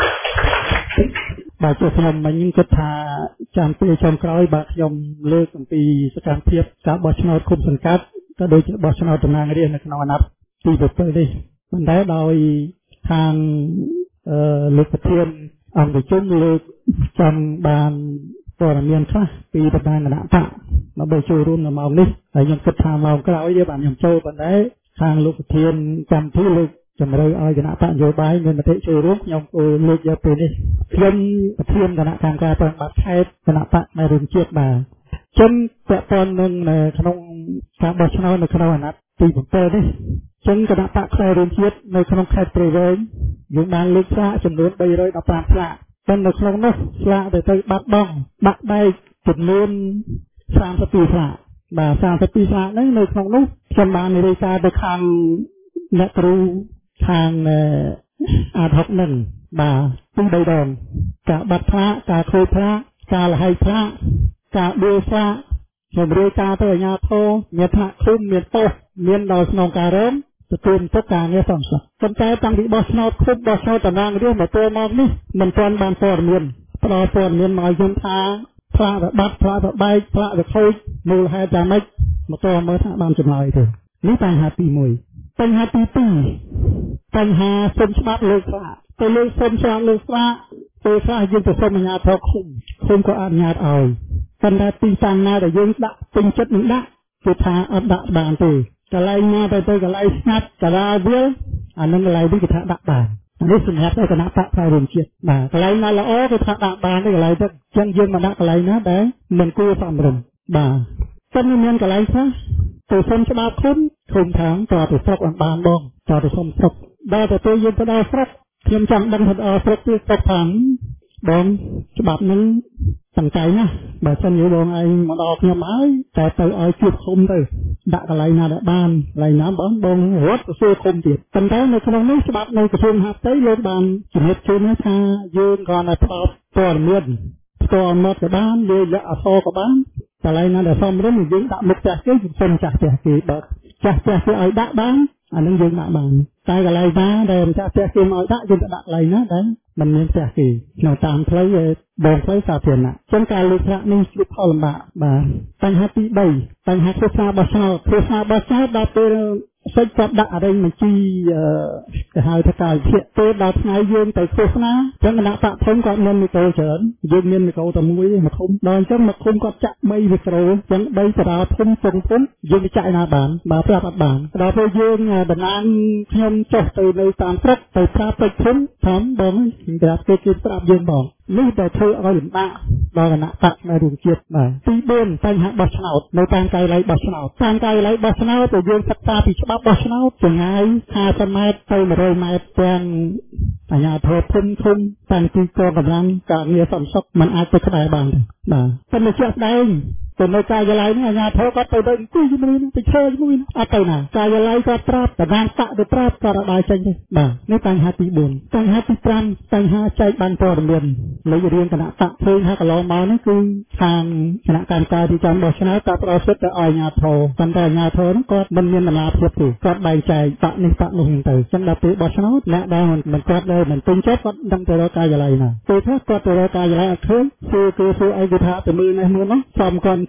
បាទចុះខ្ញុំមិញគិតថាចាំពេលចុងក្រោយបាទខ្ញុំលើកអំពីសកម្មភាពការបោះឆ្នោតឃុំសង្កាត់ក៏ដូចជាបោះឆ្នោតតំណាងរាស្ត្រនៅក្នុងអាណត្តិទីbảyនេះប៉ុន្តែដោយខាងអឺលោកប្រធានអង្គប្រជុំលើកចំបានព័ត៌មានខ្លះពីបណ្ដាគណៈបកដើម្បីចូលរួមនៅម៉ោងនេះហើយខ្ញុំគិតថាម៉ោងក្រោយទេបាទខ្ញុំចូលប៉ុន្តែខាងលោកប្រធានកម្មវិធីលើកជំរឿឲ្យគណៈបកនយោបាយមានមតិចូលរួមខ្ញុំគោលលើកយកពេលនេះខ្ញុំប្រធានគណៈកម្មការប្រតិបត្តិខេត្តគណៈបកនៃរួមជាតិបាទចឹងតើតើនឹងក្នុងការបោះឆ្នោតនៅក្នុងអាណត្តិទីbảyនេះចឹងគណៈបកផ្នែករួមជាតិនៅក្នុងខេត្តព្រៃវែងយើងបានលើកស្លាកចំនួនបីរយដប់ប្រាំស្លាកតែនៅក្នុងនោះស្លាកទៅទៅបាត់បង់បាក់បែកចំនួនសាមសិបពីរស្លាកបាទសាមសិបពីរស្លាកហ្នឹងនៅក្នុងនោះខ្ញុំបានរាយការណ៍ទៅខាងអ្នកគ្រូខាងអាតហុកនឹងបាទពីរដងការបាត់ផ្លាកការខូចផ្លាកការលហៃផ្លាកការដួលផ្លាកខ្ញុំរាយការណ៍ទៅអាជ្ញាធរមានថ្នាក់ឃុំមានប៉ុស្តិ៍មានដល់ក្នុងការរងទទួលទុកការងារសំស្លាប់ប៉ុន្តែតាំងពីបោះឆ្នោតឃុំបោះឆ្នោតតំណាងរាស្ត្រមកទល់មកនេះមិនទាន់បានព័ត៌មានផ្ដល់ព័ត៌មានមកឲ្យខ្ញុំថាផ្លាកបាត់ផ្លាកបែកផ្លាកខូចមូលហេតុយ៉ាងម៉េចមកតើមើលថាបានចម្លើយទេនេះបញ្ហាទីមួយបញ្ហាទីពីរបញ្ហាសុំច្បាប់លើកស្លាកទៅលើសុំច្បាប់លើកស្លាកពេលខ្លះយើងទៅសុំអាជ្ញាធរឃុំឃុំក៏អនុញ្ញាតឲ្យប៉ុន្តែទីតាំងណាដែលយើងដាក់ពេញចិត្តនឹងដាក់គឺថាអត់ដាក់បានទេកន្លែងណាទៅទៅកន្លែងស្ងាត់កន្លែងវាអានឹងកន្លែងនេះគេថាដាក់បាននេះសម្រាប់គណៈបកផ្នែករួមជាតិបាទកន្លែងណាល្អគេថាដាក់បានទេកន្លែងទៅអញ្ចឹងយើងមកដាក់កន្លែងណាដែលមិនគួរសមរម្យបាទតែមានកន្លែងខ្លះទៅសុំច្បាប់ឃុំឃុំថាងតើទៅស្រុកអត់បានបងតើទៅសុំស្រុកដល់ទៅទៅយើងទៅដល់ស្រុកខ្ញុំចង់ដឹងថាដល់ស្រុកទីស្រុកថាងបងច្បាប់នឹងសង្កេតណាបើសិនជាបងឯងមកដល់ខ្ញុំហើយតែទៅឲ្យជួបឃុំទៅដាក់កន្លែងណាដែលបានកន្លែងណាបងបងរត់ទៅសួរឃុំទៀតប៉ុន្តែនៅក្នុងនេះច្បាប់នៅក្រសួងមហាផ្ទៃលោកបានជំរាបជូនថាយើងគ្រាន់តែផ្ដល់ព័ត៌មានផ្ទាល់មកក៏បានយើងលក្ខអក្សរក៏បានកន្លែងណាដែលសមរម្យយើងដាក់មុខចាស់គេយើងសុំចាស់ផ្ទះគេបើចាស់ផ្ទះគេឲ្យដាក់បានអានឹងយើងដាក់បានតែកន្លែងណាដែលចាស់ផ្ទះគេមកឲ្យដាក់យើងទៅដាក់កន្លែងណាដែលមិនមានផ្ទះគេក្នុងតាមផ្លូវបងផ្លូវសាធារណៈចឹងការលើកស្លាកនេះជួបផលលំបាកបាទបញ្ហាទីបីបញ្ហាឃោសនាបោះឆ្នោតឃោសនាបោះឆ្នោតដល់ពេលសិទ្ធិគាត់ដាក់អរិញបញ្ជីគេហៅថាការវិភាគពេលដល់ថ្ងៃយើងទៅឃោសនាចឹងគណៈបកធំគាត់មានមីក្រូច្រើនយើងមានមីក្រូតែមួយមកឃុំដល់អញ្ចឹងមកឃុំគាត់ចាក់បីមីក្រូចឹងបីតារាធំធំធំយើងចាក់ណាបានបើប្រាប់អត់បានដល់ពេលយើងតំណាងខ្ញុំចុះទៅនៅតាមស្រុកទៅប្រាប់ពេជ្រធំតាមបងប្រាប់គេគេប្រាប់យើងបងនេះតែធ្វើឲ្យលំបាកដល់គណៈបកនៅរួមជាតិបាទទីបួនបញ្ហាបោះឆ្នោតនៅតាមការិយាល័យបោះឆ្នោតតាមការិយាល័យបោះឆ្នោតទៅយើងសិក្សាពីច្បាប់បោះឆ្នោតចម្ងាយห้าสิบម៉ែត្រទៅmột trămម៉ែត្រទាំងអាជ្ញាធរភូមិឃុំតាមទីកងកម្លាំងការងារសន្តិសុខមិនអាចទៅក្បែរបានទេបាទតែនៅជាក់ស្ដែងទៅនៅការិយាល័យនេះអាជ្ញាធរគាត់ទៅទៅអង្គុយជាមួយនឹងទៅឈើជាមួយអត់ទៅណាការិយាល័យគាត់ប្រាប់តំណាងបកទៅប្រាប់គាត់អត់ដែរចេញទេបាទនេះបញ្ហាទីបួនបញ្ហាទីប្រាំបញ្ហាចែកបានព័ត៌មានលើរៀងគណៈបកឃើញថាកន្លងមកនេះគឺខាងគណៈកម្មការទីចាំបោះឆ្នោតគាត់ផ្ដល់សិទ្ធិទៅឲ្យអាជ្ញាធរប៉ុន្តែអាជ្ញាធរគាត់មិនមានតម្លាភាពទេគាត់បែងចែកបកនេះបកនោះទៅចឹងដល់ពេលបោះឆ្នោតអ្នកដែលមិនគាត់ដែលមិនពេញចិត្តគាត់ដឹងទៅរកការិយាល័យណាពេលថាគាត់ទៅរកការិយាល័យអត់ឃើញគឺគឺធ្វើអីគេថាទៅមើលនេះមើលនោះសំគាត់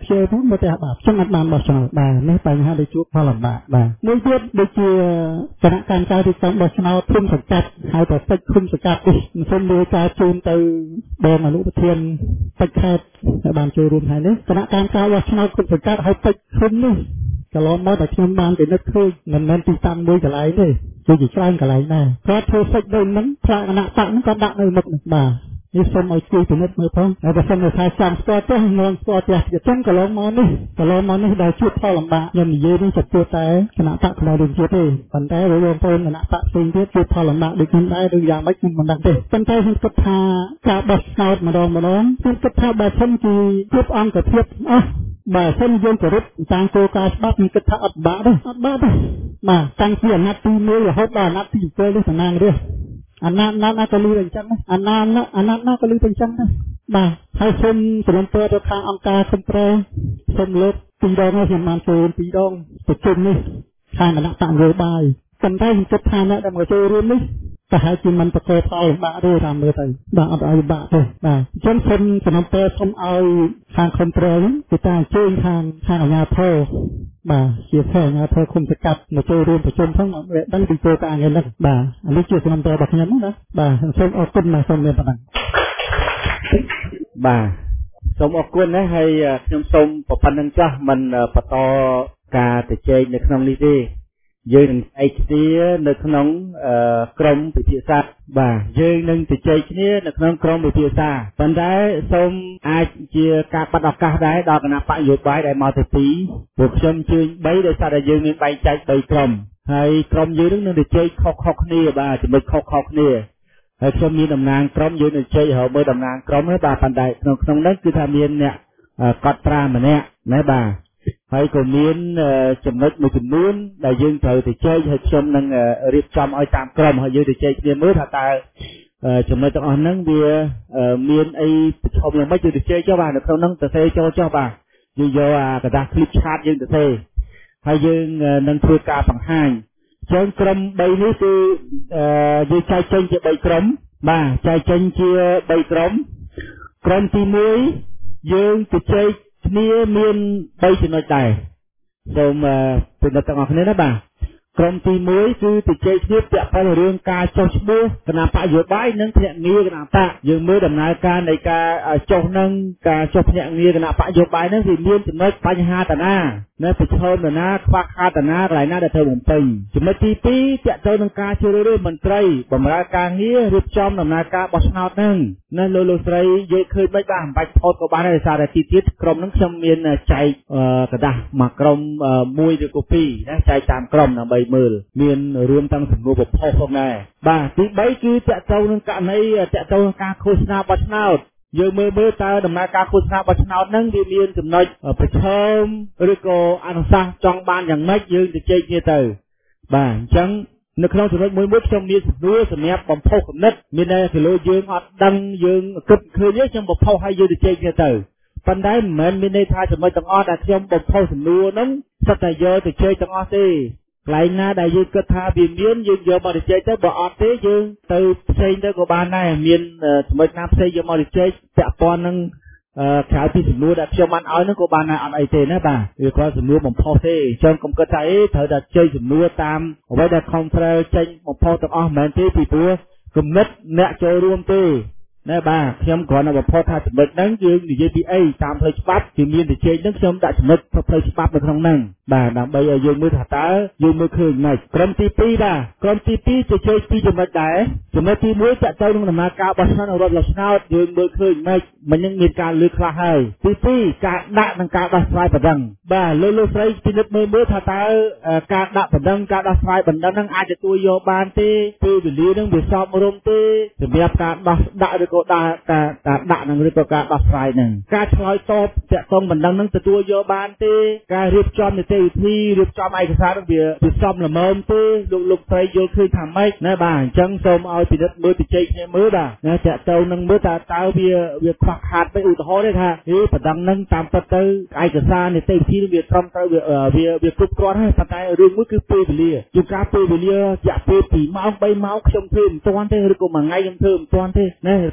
ខ្ជិលផងមកតែបាទខ្ញុំអត់បានបោះឆ្នោតបាទនេះបញ្ហាដែលជួបផលលំបាកបាទមួយទៀតដូចជាគណៈកម្មការរៀបចំបោះឆ្នោតឃុំសង្កាត់ហើយក៏ពេចឃុំសង្កាត់នេះខ្ញុំមើលការជូនទៅបងអនុប្រធានពេចខេត្តដែលបានចូលរួមថ្ងៃនេះគណៈកម្មការបោះឆ្នោតឃុំសង្កាត់ហើយពេចឃុំនេះកន្លងមកតែខ្ញុំបានពិនិត្យឃើញមិនមែនទីតាំងមួយកន្លែងទេគឺជាច្រើនកន្លែងដែរគាត់ធ្វើពេចដូចហ្នឹងផ្លាកគណៈបកហ្នឹងក៏ដាក់នៅមុខនេះបាទនេះសូមឲ្យជួយពិនិត្យមើលផងហើយបើសិនជាថាចាំស្គាល់ទេងងស្គាល់ផ្ទះទៀតចឹងកន្លងមកនេះកន្លងមកនេះដែលជួបផលលំបាកខ្ញុំនិយាយនេះចំពោះតែគណៈបកកម្ពុជាទៀតទេប៉ុន្តែបងប្អូនគណៈបកផ្សេងទៀតជួបផលលំបាកដូចខ្ញុំដែរឬយ៉ាងម៉េចខ្ញុំមិនដឹងទេប៉ុន្តែខ្ញុំគិតថាការបោះឆ្នោតម្ដងម្ដងខ្ញុំគិតថាបើសិនជាជួបអង្គភាពអស់បើសិនយើងគោរពតាមគោលការណ៍ច្បាប់ខ្ញុំគិតថាអត់បាក់ទេអត់បាក់ទេបាទតាំងពីអាណត្តិទីមួយរហូតដល់អាណត្តិទីbảyនេះតំណាងរាស្ត្រអាណត្តិណាណាក៏លឺអញ្ចឹងអាណត្តិណាអាណត្តិណាក៏លឺទៅអញ្ចឹងដែរបាទហើយសូមសំណូមពរទៅខាងអង្គការខុំប្រែសូមលើកពីរដងខ្ញុំបានចូលពីរដងប្រជុំនេះខាងគណៈបកនយោបាយប៉ុន្តែខ្ញុំគិតថាអ្នកដែលមកចូលរួមនេះប្រហែលជាមិនប្រកបផលលំបាកទេតាមមើលទៅបាទអត់ឲ្យលំបាកទេបាទអញ្ចឹងសូមសំណូមពរសូមឲ្យខាងខុំប្រែនេះគឺតាអញ្ជើញខាងខាងអាជ្ញាធរបាទជាផ្នែកអាជ្ញាធរគុំសង្កាត់មកចូលរួមប្រជុំផងមកដឹងពីគោលការណ៍ហ្នឹងបាទអានេះជាសំណុំពររបស់ខ្ញុំណាបាទសូមអរគុណណាស់សូមមានប៉ុណ្ណឹងបាទសូមអរគុណណាស់ហើយខ្ញុំសូមប៉ុណ្្នឹងចាស់មិនបន្តការជជែកនៅក្នុងនេះទេយើងនឹងឯកគ្នានៅក្នុងក្រុមពិភាក្សាបាទយើងនឹងជជែកគ្នានៅក្នុងក្រុមពិភាក្សាប៉ុន្តែសូមអាចជាការបាត់ឱកាសដែរដល់គណៈបកនយោបាយដែលមកទៅពីព្រោះខ្ញុំជឿនបីដោយសារតែយើងមានបែងចែកបីក្រុមហើយក្រុមយើងនឹងជជែកខុសៗគ្នាបាទចំណុចខុសៗគ្នាហើយខ្ញុំមានតំណាងក្រុមយើងនឹងជជែករហូតមើលតំណាងក្រុមបាទប៉ុន្តែក្នុងក្នុងនោះគឺថាមានអ្នកកត់ត្រាម្នាក់ណាបាទហើយក៏មានចំណុចមួយចំនួនដែលយើងត្រូវទៅជែកហើយខ្ញុំនឹងរៀបចំឲ្យតាមក្រុមហើយយើងទៅជែកគ្នាមើលថាតើចំណុចទាំងអស់ហ្នឹងវាមានអីប្រឈមយ៉ាងម៉េចយើងទៅជែកចុះបាទនៅក្នុងហ្នឹងទៅសេចូលចុះបាទយើងយកអាกระดาษ clip chart យើងទៅសេហើយយើងនឹងធ្វើការបង្ហាញអញ្ចឹងក្រុមបីនេះគឺយើងចែកចេញជាបីក្រុមបាទចែកចេញជាបីក្រុមក្រុមទីមួយយើងទៅជែកគ្នាមានបីចំណុចដែរសូមពិនិត្យទាំងអស់គ្នាណាបាទក្រុមទីមួយគឺទៅជែកគ្នាពាក់ព័ន្ធរឿងការចុះឈ្មោះគណៈបកនយោបាយនិងភ្នាក់ងារគណៈបកយើងមើលដំណើរការនៃការចុះនឹងការចុះភ្នាក់ងារគណៈបកនយោបាយហ្នឹងវាមានចំណុចបញ្ហាតាណានៅប្រឈមតាណាខ្វះខាតតាណាកន្លែងណាដែលត្រូវបំពេញចំណុចទីពីរទាក់ទងនឹងការជ្រើសរើសមន្ត្រីបម្រើការងាររៀបចំដំណើរការបោះឆ្នោតហ្នឹងនៅលោកលោកស្រីនិយាយឃើញមិនបាទមិនបាច់ផុតក៏បានដែរដោយសារតែទីទៀតក្រុមហ្នឹងខ្ញុំមានចែកกระดาษមកក្រុមមួយឬក៏ពីរណាចែកតាមក្រុមដើម្បីមើលមានរួមទាំងសំណួរប្រផុសផងដែរបាទទីបីគឺតាក់ទងនឹងករណីតាក់ទងនឹងការឃោសនាបោះឆ្នោតយើងមើលមើលតើដំណើរការឃោសនាបោះឆ្នោតហ្នឹងវាមានចំណុចប្រឈមឬក៏អនុសាសន៍ចង់បានយ៉ាងម៉េចយើងទៅជែកគ្នាទៅបាទអញ្ចឹងនៅក្នុងចំណុចមួយមួយខ្ញុំមានសំណួរសម្រាប់បំផុសគំនិតមានតែគីឡូយើងអត់ដឹងយើងគិតឃើញទេខ្ញុំបំផុសឲ្យយើងទៅជែកគ្នាទៅប៉ុន្តែមិនមែនមានន័យថាចំណុចទាំងអស់ដែលខ្ញុំបំផុសសំណួរហ្នឹងសិតតែយកទៅជែកទាំងអស់ទេកន្លែងណាដែលយើងគិតថាវាមានយើងយកមកជជែកទៅបើអត់ទេយើងទៅផ្សេងទៅក៏បានដែរមានចំណុចណាផ្សេងយកមកជជែកពាក់ព័ន្ធនឹងក្រៅពីសំណួរដែលខ្ញុំបានឲ្យហ្នឹងក៏បានដែរអត់អីទេណាបាទវាគ្រាន់សំណួរបំផុសទេអញ្ចឹងកុំគិតថាអីត្រូវតែជ័យសំណួរតាមអ្វីដែល conference ចេញបំផុសទាំងអស់មិនមែនទេពីព្រោះគំនិតអ្នកចូលរួមទេណែបាទខ្ញុំគ្រាន់តែបំផុសថាចំណុចហ្នឹងយើងនិយាយពីអីតាមផ្លូវច្បាប់គឺមានជជែកហ្នឹងខ្ញុំដាក់ចំណុចផ្លូវច្បាប់នៅក្នុងហ្នឹងបាទដើម្បីឲ្យយើងមើលថាតើយើងមើលឃើញមិនក្រុមទីពីរបាទក្រុមទីពីរជជែកពីចំណុចដែរចំណុចទីមួយតើទៅនឹងដំណើរការបោះឆ្នោតរដ្ឋលោកឆ្នោតយើងមើលឃើញមិនមិញហ្នឹងមានការលើកខ្លះហើយទីពីរការដាក់និងការដោះស្រាយបណ្ដឹងបាទលោកលោកស្រីពិនិត្យមើលមើលថាតើការដាក់បណ្ដឹងការដោះស្រាយបណ្ដឹងហ្នឹងអាចទទួលយកបានទេពេលវេលាហ្នឹងវាសមរម្យទេសម្រាប់ការដោះដាក់ឬក៏ការការដាក់នឹងឬក៏ការដោះស្រាយនឹងការឆ្លើយតបតាក់ទងបណ្ដឹងនឹងទទួលយកបានទេការរៀបចំនីតិវិធីរៀបចំឯកសារនឹងវាវាសមល្មមទេលោកលោកស្រីយល់ឃើញថាម៉េចណាបាទអញ្ចឹងសូមឲ្យពិនិត្យមើលទៅជ័យគ្នាមើលបាទណាតាក់ទងនឹងមើលតើតើវាវាខ្វះខាតទៅឧទាហរណ៍ទេថាហេបណ្ដឹងនឹងតាមពិតទៅឯកសារនីតិវិធីវាត្រឹមត្រូវវាវាគ្រប់គ្រាន់ហើយប៉ុន្តែរឿងមួយគឺពេលវេលាជួនកាលពេលវេលារយៈពេលពីម៉ោងបីម៉ោងខ្ញុំធ្វើមិនទាន់ទេឬក៏មួយថ្ងៃខ្ញុំធ្វើមិនទាន់ទេណា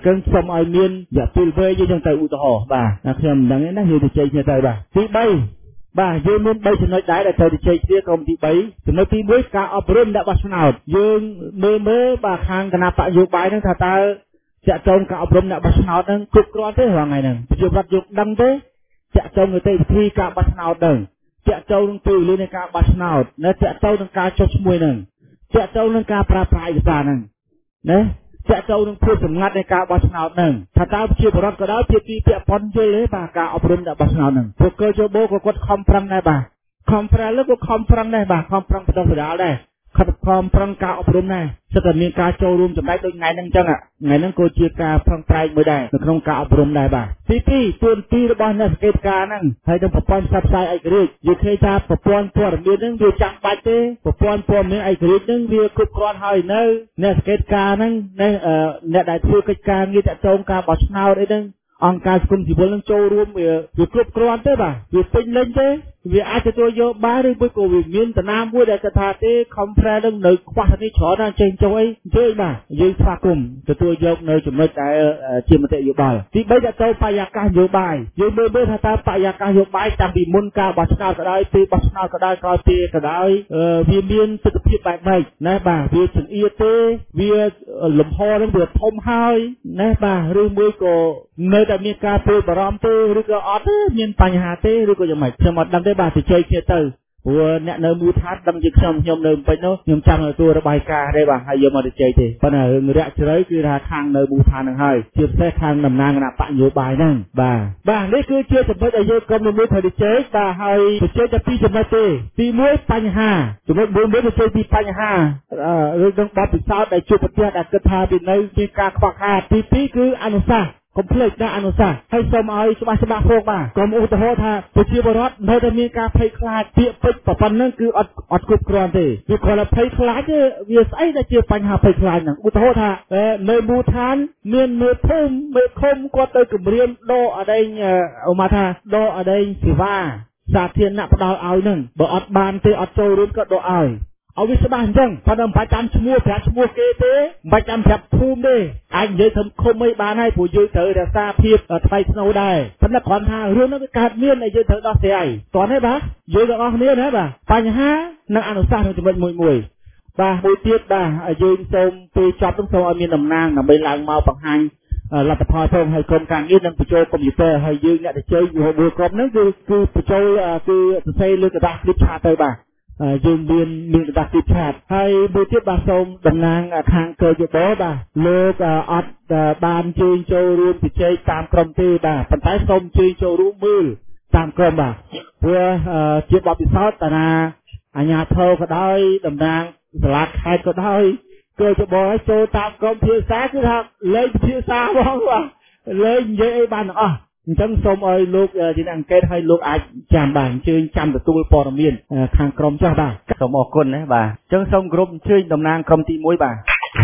ចឹងសូមឲ្យមានរយៈពេលវែងយើងចឹងទៅឧទាហរណ៍បាទខ្ញុំមិនដឹងទេណាយើងទៅជ័យគ្នាទៅបាទទី3បាទយើងមាន3ចំណុចដែរដែលត្រូវទៅជ័យគ្នាក្រុមទី3ចំណុចទី1ការអប់រំអ្នកបោះឆ្នោតយើងមើលមើលបាទខាងគណៈបកនយោបាយហ្នឹងថាតើចាក់ចងការអប់រំអ្នកបោះឆ្នោតហ្នឹងគ្រប់គ្រាន់ទេរាល់ថ្ងៃហ្នឹងប្រជាពលរដ្ឋយកដឹងទេចាក់ចងនីតិវិធីការបោះឆ្នោតហ្នឹងចាក់ចងនឹងពេលវេលានៃការបោះឆ្នោតនៅចាក់ចងនឹងការចុះឈ្មោះហ្នឹងចាក់ចងនឹងការប្រើប្រាស់ឯកសារហ្នឹងណាចាក់ចូលនឹងភាពសម្ងាត់នៃការបោះឆ្នោតហ្នឹងថាតើប្រជាពលរដ្ឋក៏ដោយភាគីពាក់ព័ន្ធយល់ទេបាទការអប់រំអ្នកបោះឆ្នោតហ្នឹងពួកកោជបក៏គាត់ខំប្រឹងដែរបាទខំប្រឹងលើក៏ខំប្រឹងដែរបាទខំប្រឹងបន្តបណ្ដាលដែរខិតខំប្រឹងការអប់រំដែរសិតតែមានការចូលរួមចំណែកដូចថ្ងៃហ្នឹងអញ្ចឹងថ្ងៃហ្នឹងក៏ជាការប្រឹងប្រែងមួយដែរនៅក្នុងការអប់រំដែរបាទទី2ទួនាទីរបស់អ្នកសង្កេតការហ្នឹងហើយនឹងប្រព័ន្ធផ្សព្វផ្សាយឯករាជ្យនិយាយថាប្រព័ន្ធព័ត៌មានហ្នឹងវាចាំបាច់ទេប្រព័ន្ធព័ត៌មានឯករាជ្យហ្នឹងវាគ្រប់គ្រាន់ហើយនៅអ្នកសង្កេតការហ្នឹងអ្នកដែលធ្វើកិច្ចការងារតាក់ទងការបោះឆ្នោតអីហ្នឹងអង្គការសង្គមស៊ីវិលនឹងចូលរួមវាវាគ្រប់គ្រាន់ទេបាទវាពេញលេញទេវាអាចទទួលយកបានឬមួយក៏វាមានតាណាមួយដែលគេថាទេ conference នឹងនៅខ្វះនេះច្រើនណាស់ចេញចុះអីអញ្ជើញបាទយើងស្វាគមន៍ទទួលយកនៅចំណុចដែលជាមតិយោបល់ទី3ទៅបរិយាកាសនយោបាយយើងមើលមើលថាតើបរិយាកាសនយោបាយតាំងពីមុនការបោះឆ្នោតក៏ដោយពេលបោះឆ្នោតក៏ដោយក្រោយពេលក៏ដោយវាមានទស្សនវិជ្ជាបែបម៉េចណាបាទវាចង្អៀតទេវាលំហនឹងវាធំហើយណាបាទឬមួយក៏នៅតែមានការព្រួយបារម្ភទេឬក៏អត់ទេមានបញ្ហាទេឬក៏យ៉ាងម៉េចខ្ញុំអត់ដឹងទេបាទទៅជ័យគ្នាទៅព្រោះអ្នកនៅមូលដ្ឋានដឹងជាខ្ញុំខ្ញុំនៅពេញនោះខ្ញុំចាំទទួលរបាយការណ៍ទេបាទហើយយកមកទៅជ័យទេប៉ុន្តែរឿងរាក់ជ្រៅគឺថាខាងនៅមូលដ្ឋានហ្នឹងហើយជាពិសេសខាងតំណាងគណៈបកនយោបាយហ្នឹងបាទបាទនេះគឺជាចំណុចដែលយើងក្រុមមួយត្រូវទៅជ័យបាទហើយទៅជ័យតែពីរចំណុចទេទី1បញ្ហាចំណុចមួយមួយទៅជ័យពីបញ្ហារឿងនឹងបទពិសោធន៍ដែលជួបប្រទះដែលគិតថាពីនៅមានការខ្វះខាតទី2គឺអនុសាសន៍កុំភ្លេចដាក់អនុសាសន៍ហើយសូមឲ្យច្បាស់ច្បាស់ផងបាទកុំឧទាហរណ៍ថាប្រជាពលរដ្ឋនៅតែមានការភ័យខ្លាចពាក្យពេចន៍ប៉ុណ្ណឹងគឺអត់អត់គ្រប់គ្រាន់ទេវាគ្រាន់តែភ័យខ្លាចទេវាស្អីដែលជាបញ្ហាភ័យខ្លាចហ្នឹងឧទាហរណ៍ថានៅមូលដ្ឋានមានមេភូមិមេឃុំគាត់ទៅគម្រាមដកអដែងឧមាថាដកអដែងសេវាសាធារណៈផ្ដល់ឲ្យហ្នឹងបើអត់បានទេអត់ចូលរួមក៏ដកឲ្យឲ្យវាច្បាស់អញ្ចឹងប៉ុន្តែមិនបាច់ចាំឈ្មោះប្រាប់ឈ្មោះគេទេមិនបាច់ចាំប្រាប់ភូមិទេអាចនិយាយធំឃុំអីបានហើយព្រោះយើងត្រូវរក្សាភាពថ្លៃថ្នូរដែរប៉ុន្តែគ្រាន់ថារឿងនោះវាកើតមានហើយយើងត្រូវដោះស្រាយតោះនេះបាទយើងទាំងអស់គ្នាណាបាទបញ្ហានិងអនុសាសន៍ក្នុងចំណុចមួយមួយបាទមួយទៀតបាទយើងសូមពេលចប់ទៅសូមឲ្យមានតំណាងដើម្បីឡើងមកបង្ហាញលទ្ធផលផងហើយក្រុមការងារនឹងបញ្ចូលកុំព្យូទ័រហើយយើងអ្នកទៅជ័យមួយក្រុមហ្នឹងគឺគឺបញ្ចូលគឺសរសេរលើกระดาษ clip chart ទៅបាទយើងមានមានกระดาษ clip chart ហើយមួយទៀតបាទសូមតំណាងខាងកោជបបាទលោកអត់បានជើញចូលរួមពិជ័យតាមក្រុមទេបាទប៉ុន្តែសូមជើញចូលរួមមើលតាមក្រុមបាទព្រោះជាបទពិសោធន៍តាណាអាជ្ញាធរក៏ដោយតំណាងសាលាខេត្តក៏ដោយកោជបឲ្យចូលតាមក្រុមភាសាគឺថាលេងភាសាហ្មងបាទលេងនិយាយអីបានទាំងអស់អញ្ចឹងសូមឲ្យលោកជាអ្នកអង្កេតឲ្យលោកអាចចាំបាទអញ្ជើញចាំទទួលព័ត៌មានខាងក្រុមចាស់បាទសូមអរគុណណាបាទអញ្ចឹងសូមគោរពអញ្ជើញតំណាងក្រុមទី1បាទ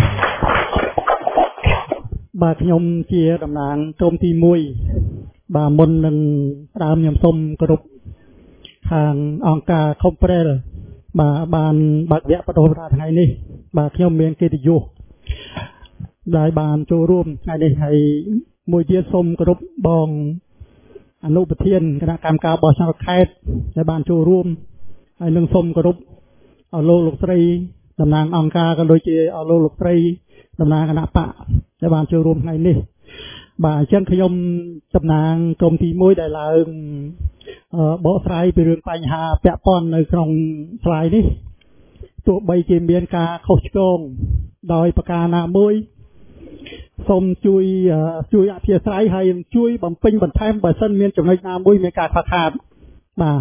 បាទខ្ញុំជាតំណាងក្រុមទី1បាទមុននឹងដើមខ្ញុំសូមគោរពខាងអង្គការ Comprel បាទបានបើកវគ្គបដិបត្តិថ្ងៃនេះបាទខ្ញុំមានកិត្តិយសដែលបានចូលរួមថ្ងៃនេះហើយមួយទៀតសូមគោរពបងអនុប្រធានគណៈកម្មការបោះឆ្នោតខេត្តដែលបានចូលរួមហើយនឹងសូមគោរពអលោកលោកស្រីតំណាងអង្គការក៏ដូចជាអលោកលោកស្រីតំណាងគណៈបកដែលបានចូលរួមថ្ងៃនេះបាទអញ្ចឹងខ្ញុំតំណាងក្រុមទី1ដែលឡើងបកស្រាយពីរឿងបញ្ហាពាក់ព័ន្ធនៅក្នុងស្លាយនេះទោះបីជាមានការខុសឆ្គងដោយប្រការណាមួយសូមជួយជួយអធិស្ឋានហើយជួយបំពេញបន្ថែមបើសិនមានចំណុចណាមួយមានការខ្វះខាតបាទ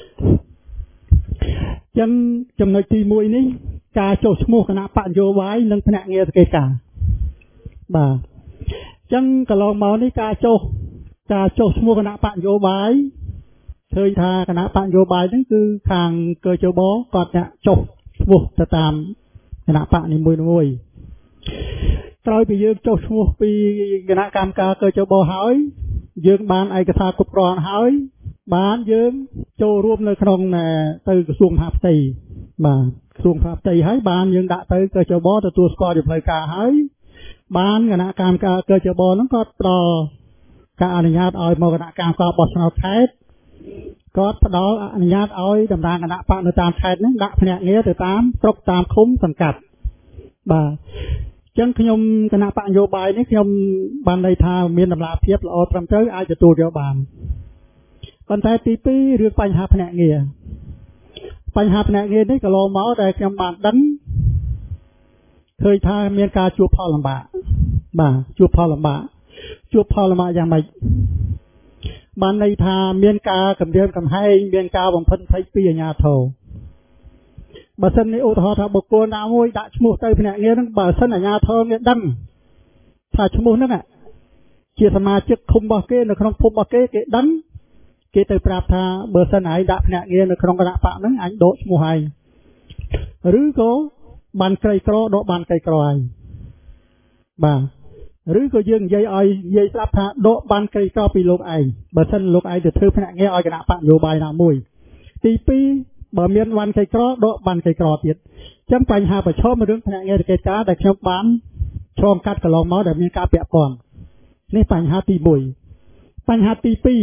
អញ្ចឹងចំណុចទី1នេះការចុះឈ្មោះគណៈបកនយោបាយនិងភ្នាក់ងារសង្កេតការបាទអញ្ចឹងកន្លងមកនេះការចុះការចុះឈ្មោះគណៈបកនយោបាយឃើញថាគណៈបកនយោបាយហ្នឹងគឺខាងកជបគាត់អ្នកចុះឈ្មោះទៅតាមគណៈបកនីមួយៗក្រោយពីយើងចុះឈ្មោះពីគណៈកម្មការកជបហើយយើងបានឯកសារគ្រប់គ្រាន់ហើយបានយើងចូលរួមនៅក្នុងទៅក្រសួងមហាផ្ទៃបាទក្រសួងមហាផ្ទៃហើយបានយើងដាក់ទៅកជបទទួលស្គាល់ជាផ្លូវការហើយបានគណៈកម្មការកជបហ្នឹងគាត់ផ្ដល់ការអនុញ្ញាតឲ្យមកគណៈកម្មការបោះឆ្នោតខេត្តគាត់ផ្ដល់អនុញ្ញាតឲ្យតំណាងគណៈបកនៅតាមខេត្តហ្នឹងដាក់ភ្នាក់ងារទៅតាមស្រុកតាមឃុំសង្កាត់បាទអញ្ចឹងខ្ញុំគណៈបកនយោបាយនេះខ្ញុំបានន័យថាមានតម្លាភាពល្អត្រឹមត្រូវអាចទទួលយកបានប៉ុន្តែទីពីររឿងបញ្ហាភ្នាក់ងារបញ្ហាភ្នាក់ងារនេះក៏ឡងមកដែលខ្ញុំបានដឹងឃើញថាមានការជួបផលលំបាកបាទជួបផលលំបាកជួបផលលំបាកយ៉ាងម៉េចបានន័យថាមានការគម្រាមកំហែងមានការបំផិនភ័យពីអាជ្ញាធរបើសិននេះឧទាហរណ៍ថាបុគ្គលណាមួយដាក់ឈ្មោះទៅភ្នាក់ងារហ្នឹងបើសិនអាជ្ញាធរគេដឹងថាឈ្មោះហ្នឹងជាសមាជិកឃុំរបស់គេនៅក្នុងភូមិរបស់គេគេដឹងគេទៅប្រាប់ថាបើសិនឯងដាក់ភ្នាក់ងារនៅក្នុងគណៈបកហ្នឹងអញដកឈ្មោះឯងឬក៏បានក្រីក្រដកបានក្រីក្រឯងបាទឬក៏យើងនិយាយឲ្យនិយាយស្រាប់ថាដកបានក្រីក្រពីលោកឯងបើសិនលោកឯងទៅធ្វើភ្នាក់ងារឲ្យគណៈបកនយោបាយណាមួយទីពីរបើមានបានក្រីក្រដកបានក្រីក្រទៀតអញ្ចឹងបញ្ហាប្រឈមរឿងភ្នាក់ងារកិច្ចការដែលខ្ញុំបានឆ្លងកាត់កន្លងមកដែលមានការពាក់ព័ន្ធនេះបញ្ហាទីមួយបញ្ហាទីពីរ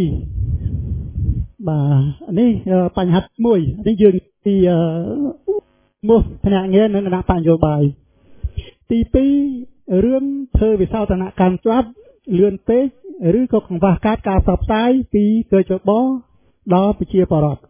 បាទនេះបញ្ហាមួយនេះយើងទីមុខភ្នាក់ងារនិងគណៈបកនយោបាយទីពីររឿងធ្វើវិសោធនកម្មច្បាប់លឿនពេកឬក៏កង្វះខាតការផ្សព្វផ្សាយពីកជបដល់ប្រជាពលរដ្ឋ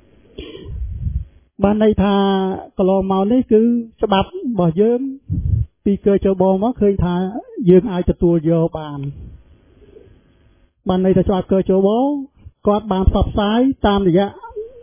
បានន័យថាកន្លងមកនេះគឺច្បាប់របស់យើងពីកជបមកឃើញថាយើងអាចទទួលយកបានបានន័យថាច្បាប់កជបគាត់បានផ្សព្វផ្សាយតាមរយៈ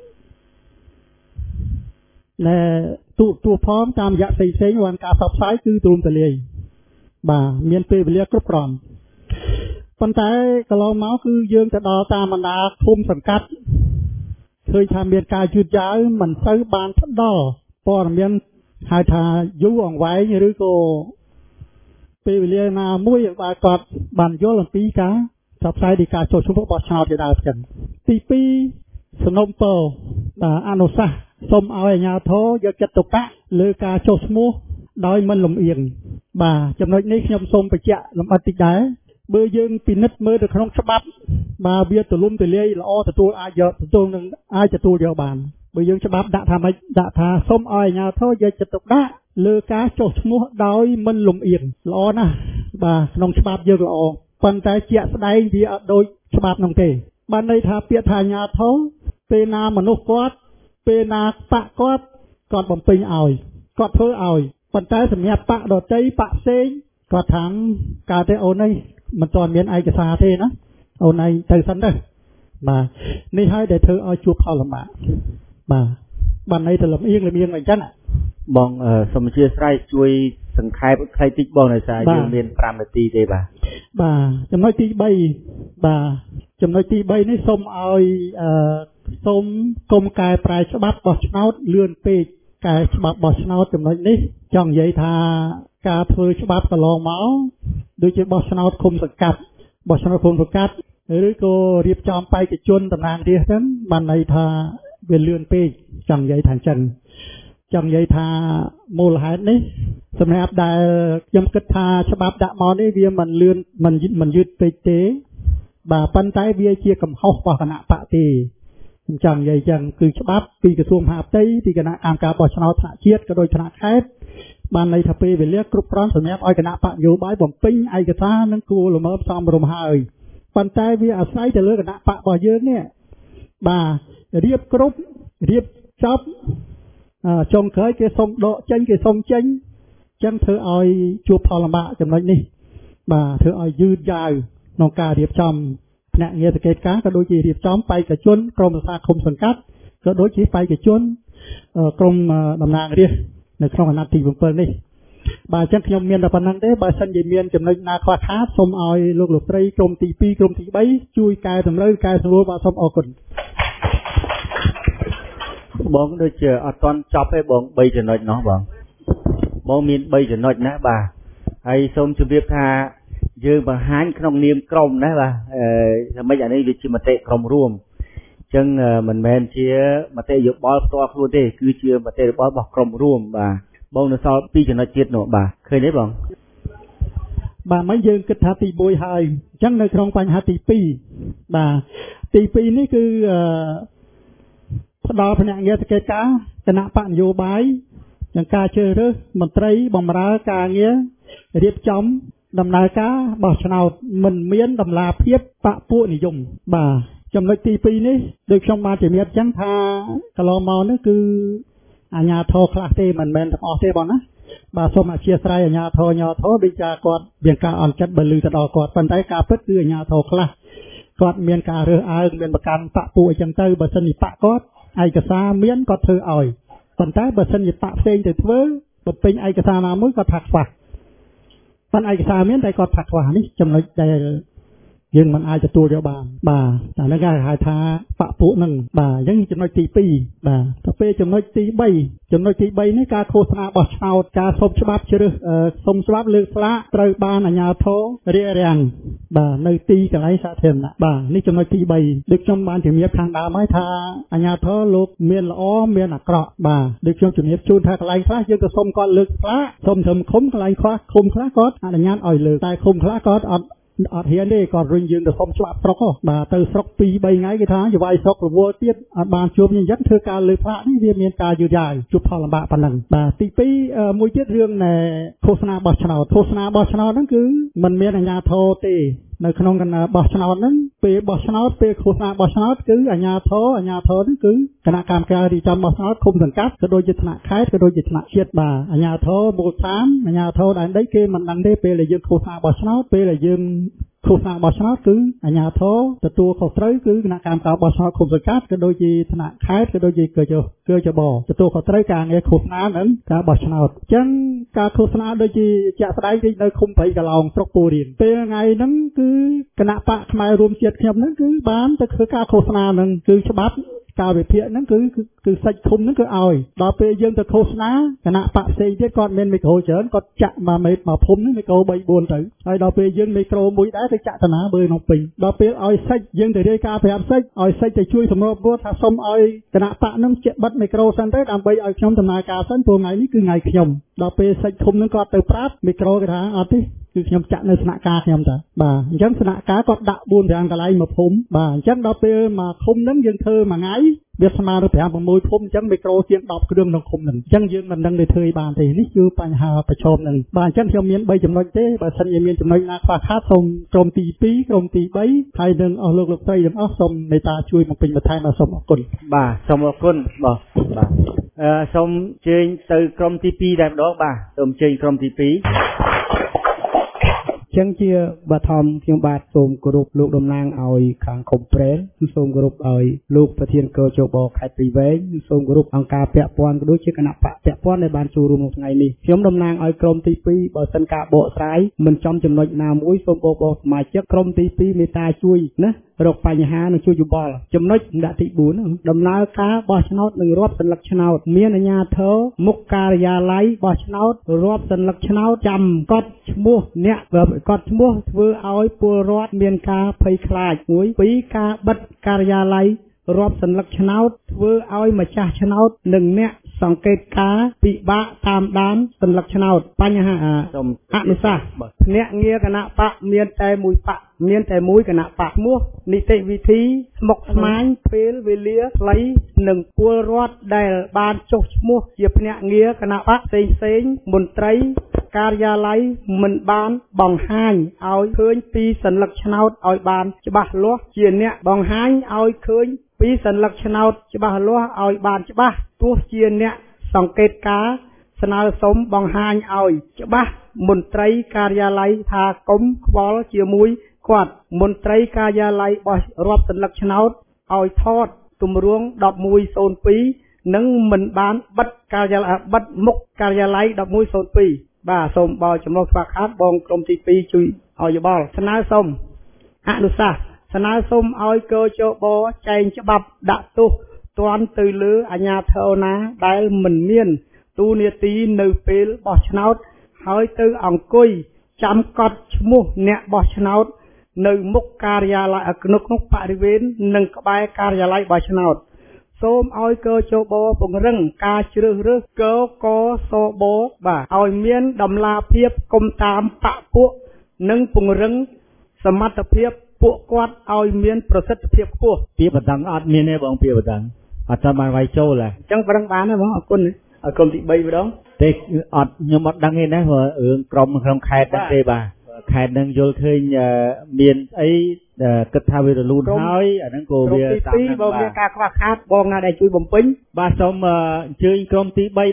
ណែទូទួផងតាមរយៈផ្សេងផ្សេងបានការផ្សព្វផ្សាយគឺទូលំទូលាយបាទមានពេលវេលាគ្រប់គ្រាន់ប៉ុន្តែកន្លងមកគឺយើងទៅដល់តាមបណ្ដាឃុំសង្កាត់ឃើញថាមានការយឺតយ៉ាវមិនសូវបានផ្ដល់ព័ត៌មានហៅថាយូរអង្វែងឬក៏ពេលវេលាណាមួយបើគាត់បានយល់អំពីការផ្សព្វផ្សាយនៃការចូលឈ្មោះបោះឆ្នោតជាដើមចឹងទីពីរសំណុំពរបាទអនុសាសន៍សូមឲ្យអាជ្ញាធរយកចិត្តទុកដាក់លើការចុះឈ្មោះដោយមិនលំអៀងបាទចំណុចនេះខ្ញុំសូមបញ្ជាក់លម្អិតតិចដែរបើយើងពិនិត្យមើលទៅក្នុងច្បាប់បាទវាទូលំទូលាយល្អទទួលអាចយកទទួលនឹងអាចទទួលយកបានបើយើងច្បាប់ដាក់ថាម៉េចដាក់ថាសូមឲ្យអាជ្ញាធរយកចិត្តទុកដាក់លើការចុះឈ្មោះដោយមិនលំអៀងល្អណាស់បាទក្នុងច្បាប់យើងល្អប៉ុន្តែជាក់ស្ដែងវាអត់ដូចច្បាប់នោះទេបានន័យថាពាក្យថាអាជ្ញាធរពេលណាមនុស្សគាត់ពេលណាបកគាត់គាត់បំពេញឲ្យគាត់ធ្វើឲ្យប៉ុន្តែសម្រាប់បកដតីបកផ្សេងគាត់ថាកើតទេអូននេះមិនទាន់មានឯកសារទេណាអូនឯងទៅសិនទៅបាទនេះហើយដែលធ្វើឲ្យជួបផលលំបាកបាទបានន័យទៅលំអៀងលំអៀងអញ្ចឹងបងសូមអធិស្ឋានជួយសង្ខេបខ្លីតិចបងដោយសារយើងមានប្រាំនាទីទេបាទបាទចំណុចទីបីបាទចំណុចទីបីនេះសូមឲ្យអឺសូមគុំកែប្រែច្បាប់បោះឆ្នោតលឿនពេកកែច្បាប់បោះឆ្នោតចំណុចនេះចង់និយាយថាការធ្វើច្បាប់កន្លងមកដូចជាបោះឆ្នោតឃុំសង្កាត់បោះឆ្នោតឃុំសង្កាត់ឬក៏រៀបចំបេក្ខជនតំណាងរាស្ត្រហ្នឹងបានន័យថាវាលឿនពេកចង់និយាយថាអញ្ចឹងចង់និយាយថាមូលហេតុនេះសម្រាប់ដែលខ្ញុំគិតថាច្បាប់ដាក់មកនេះវាមិនលឿនមិនមិនយឺតពេកទេបាទប៉ុន្តែវាជាកំហុសរបស់គណៈបកទេអញ្ចឹងនិយាយអញ្ចឹងគឺច្បាប់ពីក្រសួងមហាផ្ទៃពីគណៈកម្មការបោះឆ្នោតថ្នាក់ជាតិក៏ដូចថ្នាក់ខេត្តបានន័យថាពេលវេលាគ្រប់គ្រាន់សម្រាប់ឲ្យគណៈបកនយោបាយបំពេញឯកសារនឹងគួរល្មើសមរម្យហើយប៉ុន្តែវាអាស្រ័យទៅលើគណៈបករបស់យើងនេះបាទរៀបគ្រប់រៀបចប់ចុងក្រោយគេសុំដកចេញគេសុំចេញអញ្ចឹងធ្វើឲ្យជួបផលលំបាកចំណុចនេះបាទធ្វើឲ្យយឺតយ៉ាវក្នុងការរៀបចំភ្នាក់ងារសង្កេតការក៏ដូចជារៀបចំបេក្ខជនក្រុមប្រឹក្សាឃុំសង្កាត់ក៏ដូចជាបេក្ខជនក្រុមតំណាងរាស្ត្រនៅក្នុងអាណត្តិទីbảyនេះបាទអញ្ចឹងខ្ញុំមានតែប៉ុណ្្នឹងទេបើសិនជាមានចំណុចណាខ្វះខាតសូមឲ្យលោកលោកស្រីក្រុមទីពីរក្រុមទីបីជួយកែតម្រូវកែសម្រួលបាទសូមអរគុណបងដូចជាអត់ទាន់ចប់ទេបង3ចំណុចនោះបងបងមាន3ចំណុចណាបាទហើយសូមជម្រាបថាយើងបង្ហាញក្នុងនាមក្រុមណាបាទអឺមិនអានេះវាជាមតិក្រុមរួមអញ្ចឹងមិនមែនជាមតិយោបល់ផ្ទាល់ខ្លួនទេគឺជាមតិរបស់របស់ក្រុមរួមបាទបងនៅសល់2ចំណុចទៀតនោះបាទឃើញទេបងបាទមិនយើងគិតថាទីមួយហើយអញ្ចឹងនៅក្នុងបញ្ហាទីពីរបាទទីពីរនេះគឺអឺផ្ដល់ភ្នាក់ងារសង្កេតការគណៈបកនយោបាយយ៉ាងការជ្រើសរើសមន្ត្រីបម្រើការងាររៀបចំដំណើរការបោះឆ្នោតមិនមានដំណាភាពបកពួកនិយមបាទចំណុចទីពីរនេះដូចខ្ញុំបានជំរាបអញ្ចឹងថាកន្លងមកនេះគឺអាជ្ញាធរខ្លះទេមិនមែនទាំងអស់ទេបងណាបាទសូមអធិស្ឋានអាជ្ញាធរញ៉ោធរដូចថាគាត់មានការអន់ចិត្តបើលឺទៅដល់គាត់ប៉ុន្តែការពិតគឺអាជ្ញាធរខ្លះគាត់មានការរើសអើងមានប្រកាន់បកពួកអញ្ចឹងទៅបើសិនជាបកគាត់ឯកសារមានគាត់ធ្វើឲ្យប៉ុន្តែបើសិនជាបកផ្សេងទៅធ្វើបើពេញឯកសារណាមួយគាត់ថាខ្វះប៉ុន្តែឯកសារមានតែគាត់ថាខ្វះនេះចំណុចដែលយើងមិនអាចទទួលយកបានបាទតែហ្នឹងគេហៅថាបកពួកហ្នឹងបាទអញ្ចឹងចំណុចទីពីរបាទទៅពេលចំណុចទីបីចំណុចទីបីនេះការឃោសនាបោះឆ្នោតការសុំច្បាប់ជ្រើសសុំច្បាប់លើកស្លាកត្រូវបានអាជ្ញាធររារាំងបាទនៅទីកន្លែងសាធារណៈបាទនេះចំណុចទីបីដូចខ្ញុំបានជំរាបខាងដើមហើយថាអាជ្ញាធរលោកមានល្អមានអាក្រក់បាទដូចខ្ញុំជំរាបជូនថាកន្លែងខ្លះយើងក៏សុំគាត់លើកស្លាកសុំត្រឹមឃុំកន្លែងខ្លះឃុំខ្លះគាត់អនុញ្ញាតឲ្យលើកតែឃុំខ្លះគាត់អត់អត់ហ៊ានទេគាត់រុញយើងទៅសុំច្បាប់ស្រុកបាទទៅស្រុកពីរបីថ្ងៃគេថាយវាយស្រុករវល់ទៀតអត់បានជួបអញ្ចឹងធ្វើការលើកផ្លាកនេះវាមានការយឺតយ៉ាវជួបផលលំបាកប៉ុណ្ណឹងបាទទីពីរមួយទៀតរឿងនៃឃោសនាបោះឆ្នោតឃោសនាបោះឆ្នោតហ្នឹងគឺมันមានអាជ្ញាធរទេនៅក្នុងគណៈបោះឆ្នោតហ្នឹងពេលបោះឆ្នោតពេលឃោសនាបោះឆ្នោតគឺអាជ្ញាធរអាជ្ញាធរហ្នឹងគឺគណៈកម្មការរៀបចំបោះឆ្នោតឃុំសង្កាត់ក៏ដូចជាថ្នាក់ខេត្តក៏ដូចជាថ្នាក់ជាតិបាទអាជ្ញាធរមូលដ្ឋានអាជ្ញាធរដែនដីគេមិនដឹងទេពេលដែលយើងឃោសនាបោះឆ្នោតពេលដែលយើងឃោសនាបោះឆ្នោតគឺអាជ្ញាធរទទួលខុសត្រូវគឺគណៈកម្មការបោះឆ្នោតឃុំសង្កាត់ក៏ដូចជាថ្នាក់ខេត្តក៏ដូចជាកជកជបទទួលខុសត្រូវការងារឃោសនានិងការបោះឆ្នោតអញ្ចឹងការឃោសនាដូចជាជាក់ស្ដែងទីនៅឃុំព្រៃកឡោងស្រុកពូរៀនពេលថ្ងៃហ្នឹងគឺគណៈបកខ្មែររួមជាតិខ្ញុំហ្នឹងគឺបានទៅធ្វើការឃោសនាហ្នឹងគឺច្បាប់ការវិភាគហ្នឹងគឺគឺសាច់ឃុំហ្នឹងគឺឲ្យដល់ពេលយើងទៅឃោសនាគណៈបកផ្សេងទៀតគាត់មានមីក្រូច្រើនគាត់ចាក់មកមេមកភូមិហ្នឹងមីក្រូបីបួនទៅហើយដល់ពេលយើងមីក្រូមួយដែរទៅចាក់តាណាបើក្នុងពេញដល់ពេលឲ្យសាច់យើងទៅរាយការណ៍ប្រាប់សាច់ឲ្យសាច់ទៅជួយសម្របព្រោះថាសុំឲ្យគណៈបកហ្នឹងជាបិទមីក្រូសិនទៅដើម្បីឲ្យខ្ញុំដំណើរការសិនព្រោះថ្ងៃនេះគឺថ្ងៃខ្ញុំដល់ពេលសាច់ឃុំហ្នឹងគាត់ទៅប្រាប់មីក្រូគេថាអត់ទេគឺខ្ញុំចាក់នៅស្នាក់ការខ្ញុំតាបាទអញ្ចឹងស្នាក់ការគាត់ដាក់បួន ប្រាំកន្លែងមកភូមិបាទអញ្ចឹងដល់ពេលមកឃុំហ្នឹងយើងធ្វើមួយថ្ងៃវាស្មើនឹងប្រាំប្រាំមួយភូមិអញ្ចឹងមីក្រូជាងដប់គ្រឿងក្នុងឃុំហ្នឹងអញ្ចឹងយើងមិនដឹងទៅធ្វើបានទេនេះគឺបញ្ហាប្រឈមហ្នឹងបាទអញ្ចឹងខ្ញុំមានបីចំណុចទេបើសិនជាមានចំណុចណាខ្វះខាតសូមក្រុមទីពីរក្រុមទីបីហើយនឹងអស់លោកលោកស្រីទាំងអស់សូមមេត្តាជួយបំពេញបន្ថែមបាទសូមអរគុណបាទសូមអរគុណបាទបាទអឺសូមជើញទៅក្រុមទីពីរតែម្ដងបាទសូមជើញក្រុមទីពីរចឹងជាបឋមខ្ញុំបាទសូមគោរពលោកតំណាងឲ្យខាងខុំប្រែលគឺសូមគោរពឲ្យលោកប្រធានកោជបខេត្តព្រៃវែងគឺសូមគោរពអង្គការពាក់ព័ន្ធក៏ដូចជាគណៈបកពាក់ព័ន្ធដែលបានចូលរួមក្នុងថ្ងៃនេះខ្ញុំតំណាងឲ្យក្រុមទីពីរបើសិនការបកស្រាយមិនចំចំណុចណាមួយសូមបបោសមាជិកក្រុមទីពីរមេត្តាជួយណារកបញ្ហានិងជួយយោបល់ចំណុចដាក់ទីបួនដំណើរការបោះឆ្នោតនិងរាប់សន្លឹកឆ្នោតមានអាជ្ញាធរមុខការិយាល័យបោះឆ្នោតរាប់សន្លឹកឆ្នោតចាំកត់ឈ្មោះអ្នកកត់ឈ្មោះធ្វើឲ្យពលរដ្ឋមានការភ័យខ្លាចមួយពីរការបិទការិយាល័យរាប់សន្លឹកឆ្នោតធ្វើឲ្យម្ចាស់ឆ្នោតនិងអ្នកសង្កេតការពិបាកតាមដានសន្លឹកឆ្នោតបញ្ហាអនុសាសន៍អ្នកងារគណៈបកមានតែមួយបកមានតែមួយគណៈបកឈ្មោះនីតិវិធីស្មុគស្មាញពេលវេលាខ្លីនិងពលរដ្ឋដែលបានចុះឈ្មោះជាភ្នាក់ងារគណៈបកផ្សេងផ្សេងមន្ត្រីការិយាល័យមិនបានបង្ហាញឲ្យឃើញពីសន្លឹកឆ្នោតឲ្យបានច្បាស់លាស់ជាអ្នកបង្ហាញឲ្យឃើញពីសន្លឹកឆ្នោតច្បាស់លាស់ឲ្យបានច្បាស់ទោះជាអ្នកសង្កេតការស្នើសុំបង្ហាញឲ្យច្បាស់មន្ត្រីការិយាល័យថាកុំខ្វល់ជាមួយគាត់មន្ត្រីការិយាល័យបោះរាប់សន្លឹកឆ្នោតឲ្យថតទម្រង់ដប់មួយសូន្យពីរនិងមិនបានបិទការិយាល័យបិទមុខការិយាល័យដប់មួយសូន្យពីរបាទសូមបោចំណុចខ្វះខាតបងក្រុមទីពីរជួយឲ្យយោបល់ស្នើសុំអនុសាសន៍ស្នើសុំឲ្យកោជបចែងច្បាប់ដាក់ទោសទាន់ទៅលើអាជ្ញាធរណាដែលមិនមានទូនាទីនៅពេលបោះឆ្នោតហើយទៅអង្គុយចាំកត់ឈ្មោះអ្នកបោះឆ្នោតនៅមុខការិយាល័យក្នុងក្នុងបរិវេណនិងក្បែរការិយាល័យបោះឆ្នោតសូមឲ្យកោជបពង្រឹងការជ្រើសរើសកោកសបបាទឲ្យមានតម្លាភាពគុំតាមបកពួកនិងពង្រឹងសមត្ថភាពពួកគាត់ឲ្យមានប្រសិទ្ធភាពខ្ពស់ពាក្យបណ្ដឹងអត់មានទេបងពាក្យបណ្ដឹងអត់ចាំបានវាយចូលហ៎អញ្ចឹងប្រឹងបានទេបងអរគុណឲ្យក្រុមទី3ម្ដងទេអត់ខ្ញុំអត់ដឹងទេណារឿងក្រុមក្នុងខេត្តហ្នឹងទេបាទខេត្តហ្នឹងយល់ឃើញមានអីគិតថាវារលូនហើយអាហ្នឹងក៏វាតាមហ្នឹងបើមានការខ្វះខាតបងណាដែលជួយបំពេញបាទសូមអញ្ជើញក្រុមទី3បាទ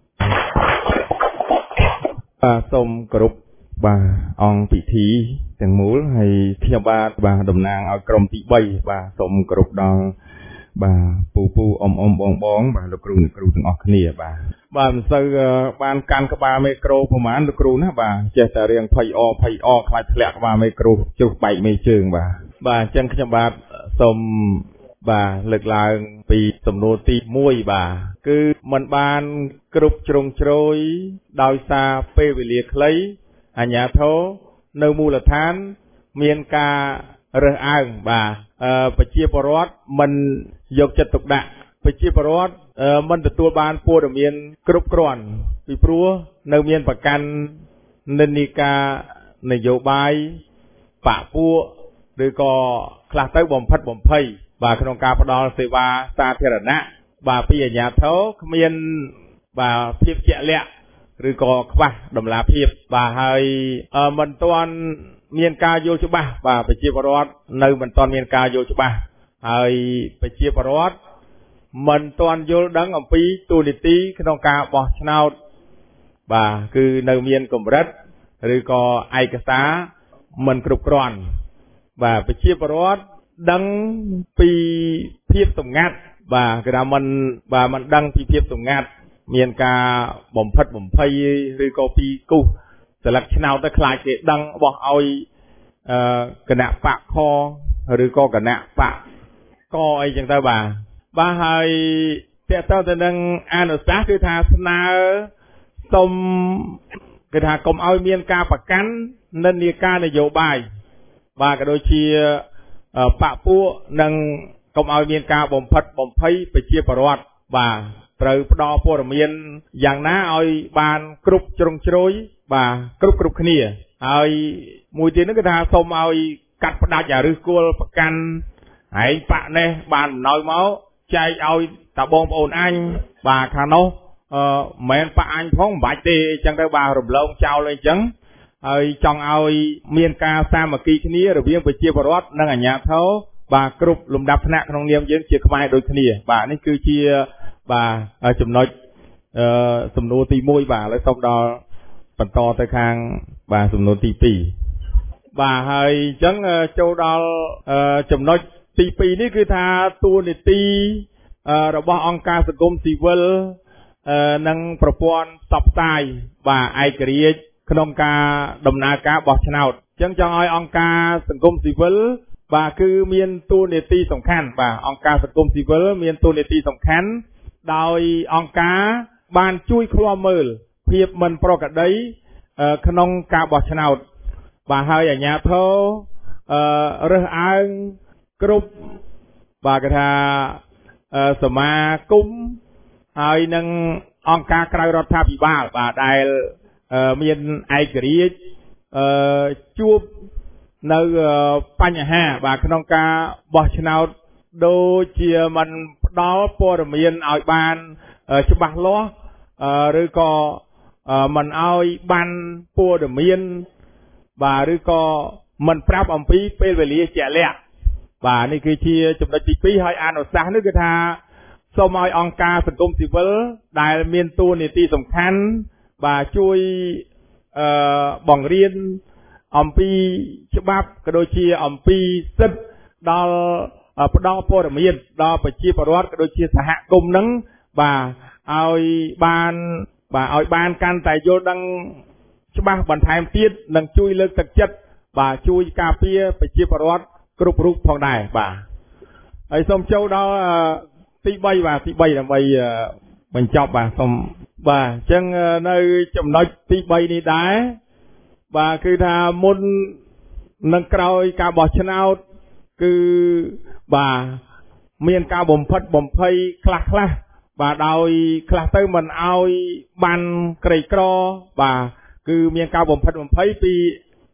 បាទសូមគោរពបាទអង្គពិធីទាំងមូលហើយខ្ញុំបាទបាទតំណាងឲ្យក្រុមទី3បាទសូមគោរពដល់បាទពូពូអ៊ំអ៊ំបងបងបាទលោកគ្រូអ្នកគ្រូទាំងអស់គ្នាបាទបាទមិនសូវបានកាន់ក្បាលមេក្រូប្រហែលលោកគ្រូណាបាទចេះតែរៀងភ័យអភ័យអខ្លាចធ្លាក់ក្បាលមេក្រូជុះបែកមេជើងបាទបាទអញ្ចឹងខ្ញុំបាទសូមបាទលើកឡើងពីសំណួរទី1បាទគឺมันបានគ្រប់ជ្រុងជ្រោយដោយសារពេលវេលាខ្លីអាជ្ញាធរនៅមូលដ្ឋានមានការរើសអើងបាទប្រជាពលរដ្ឋមិនយកចិត្តទុកដាក់ប្រជាពលរដ្ឋមិនទទួលបានព័ត៌មានគ្រប់គ្រាន់ពីព្រោះនៅមានប្រកាន់និន្នាការនយោបាយបកពួកឬក៏ខ្លះទៅបំផិតបំភ័យបាទក្នុងការផ្ដល់សេវាសាធារណៈបាទពីអាជ្ញាធរគ្មានបាទភាពជាក់លាក់ឬក៏ខ្វះតម្លាភាពបាទហើយមិនទាន់មានការយល់ច្បាស់បាទប្រជាពលរដ្ឋនៅមិនទាន់មានការយល់ច្បាស់ហើយប្រជាពលរដ្ឋមិនទាន់យល់ដឹងអំពីទូនីតិក្នុងការបោះឆ្នោតបាទគឺនៅមានកម្រិតឬក៏ឯកសារមិនគ្រប់គ្រាន់បាទប្រជាពលរដ្ឋដឹងពីភាពសម្ងាត់បាទគេថាមិនបាទមិនដឹងពីភាពសម្ងាត់មានការបំផិតបំភ័យឬក៏ពីគូសស្លឹកឆ្នោតទៅខ្លាចគេដឹងបោះឲ្យអឺគណៈបកខឬក៏គណៈបកកអីចឹងទៅបាទបាទហើយតើតើទៅនឹងអនុសាសន៍គឺថាស្នើសុំគឺថាកុំឲ្យមានការប្រកាន់និន្នាការនយោបាយបាទក៏ដូចជាបកពួកនិងកុំឲ្យមានការបំផិតបំភ័យប្រជាពលរដ្ឋបាទត្រូវផ្ដល់ព័ត៌មានយ៉ាងណាឲ្យបានគ្រប់ជ្រុងជ្រោយបាទគ្រប់គ្រប់គ្នាហើយមួយទៀតនោះគឺថាសូមឲ្យកាត់ផ្ដាច់អាឫសគល់ប្រកាន់ឯងបាក់នេះបានអំណោយមកចែកឲ្យតាបងប្អូនអញបាទខាងនោះអឺមិនមែនបាក់អញផងមិនបាច់ទេអញ្ចឹងទៅបាទរំលងចោលអីចឹងហើយចង់ឲ្យមានការសាមគ្គីគ្នារវាងប្រជាពលរដ្ឋនិងអាជ្ញាធរបាទគ្រប់លំដាប់ថ្នាក់ក្នុងនាមយើងជាខ្មែរដូចគ្នាបាទនេះគឺជាបាទចំណុចអឺសំណួរទី1បាទឥឡូវសូមដល់បន្តទៅខាងបាទសំណួរទី2បាទហើយអញ្ចឹងចូលដល់ចំណុចទី2នេះគឺថាតួនាទីរបស់អង្គការសង្គមស៊ីវិលនិងប្រព័ន្ធផ្សព្វផ្សាយបាទឯករាជ្យក្នុងការដំណើរការបោះឆ្នោតអញ្ចឹងចង់ឲ្យអង្គការសង្គមស៊ីវិលបាទគឺមានតួនាទីសំខាន់បាទអង្គការសង្គមស៊ីវិលមានតួនាទីសំខាន់ដោយអង្គការបានជួយឃ្លាំមើលភាពមិនប្រក្រតីក្នុងការបោះឆ្នោតបាទហើយអាជ្ញាធរអឺរើសអើងគ្រប់បាទគេថាសមាគមហើយនឹងអង្គការក្រៅរដ្ឋាភិបាលបាទដែលមានឯករាជ្យអឺជួបនៅបញ្ហាបាទក្នុងការបោះឆ្នោតដូចជាមិនផ្ដល់ព័ត៌មានឲ្យបានច្បាស់លាស់ឬក៏មិនឲ្យបានព័ត៌មានបាទឬក៏មិនប្រាប់អំពីពេលវេលាជាក់លាក់បាទនេះគឺជាចំណុចទី2ហើយអនុសាសន៍នេះគឺថាសូមឲ្យអង្គការសង្គមស៊ីវិលដែលមានតួនាទីសំខាន់បាទជួយអឺបង្រៀនអំពីច្បាប់ក៏ដូចជាអំពីសិទ្ធិដល់ផ្ដល់ព័ត៌មានដល់ប្រជាពលរដ្ឋក៏ដូចជាសហគមន៍នឹងបាទឲ្យបានបាទឲ្យបានកាន់តែយល់ដឹងច្បាស់បន្ថែមទៀតនិងជួយលើកទឹកចិត្តបាទជួយការពារប្រជាពលរដ្ឋគ្រប់រូបផងដែរបាទហើយសូមចូលដល់ទី3បាទទី3ដើម្បីបញ្ចប់បាទសូមបាទអញ្ចឹងនៅចំណុចទី3នេះដែរបាទគឺថាមុននឹងក្រោយការបោះឆ្នោតគឺបាទមានការបំផិតបំភ័យខ្លះខ្លះបាទដោយខ្លះទៅមិនឲ្យបានក្រីក្របាទគឺមានការបំផិតបំភ័យពី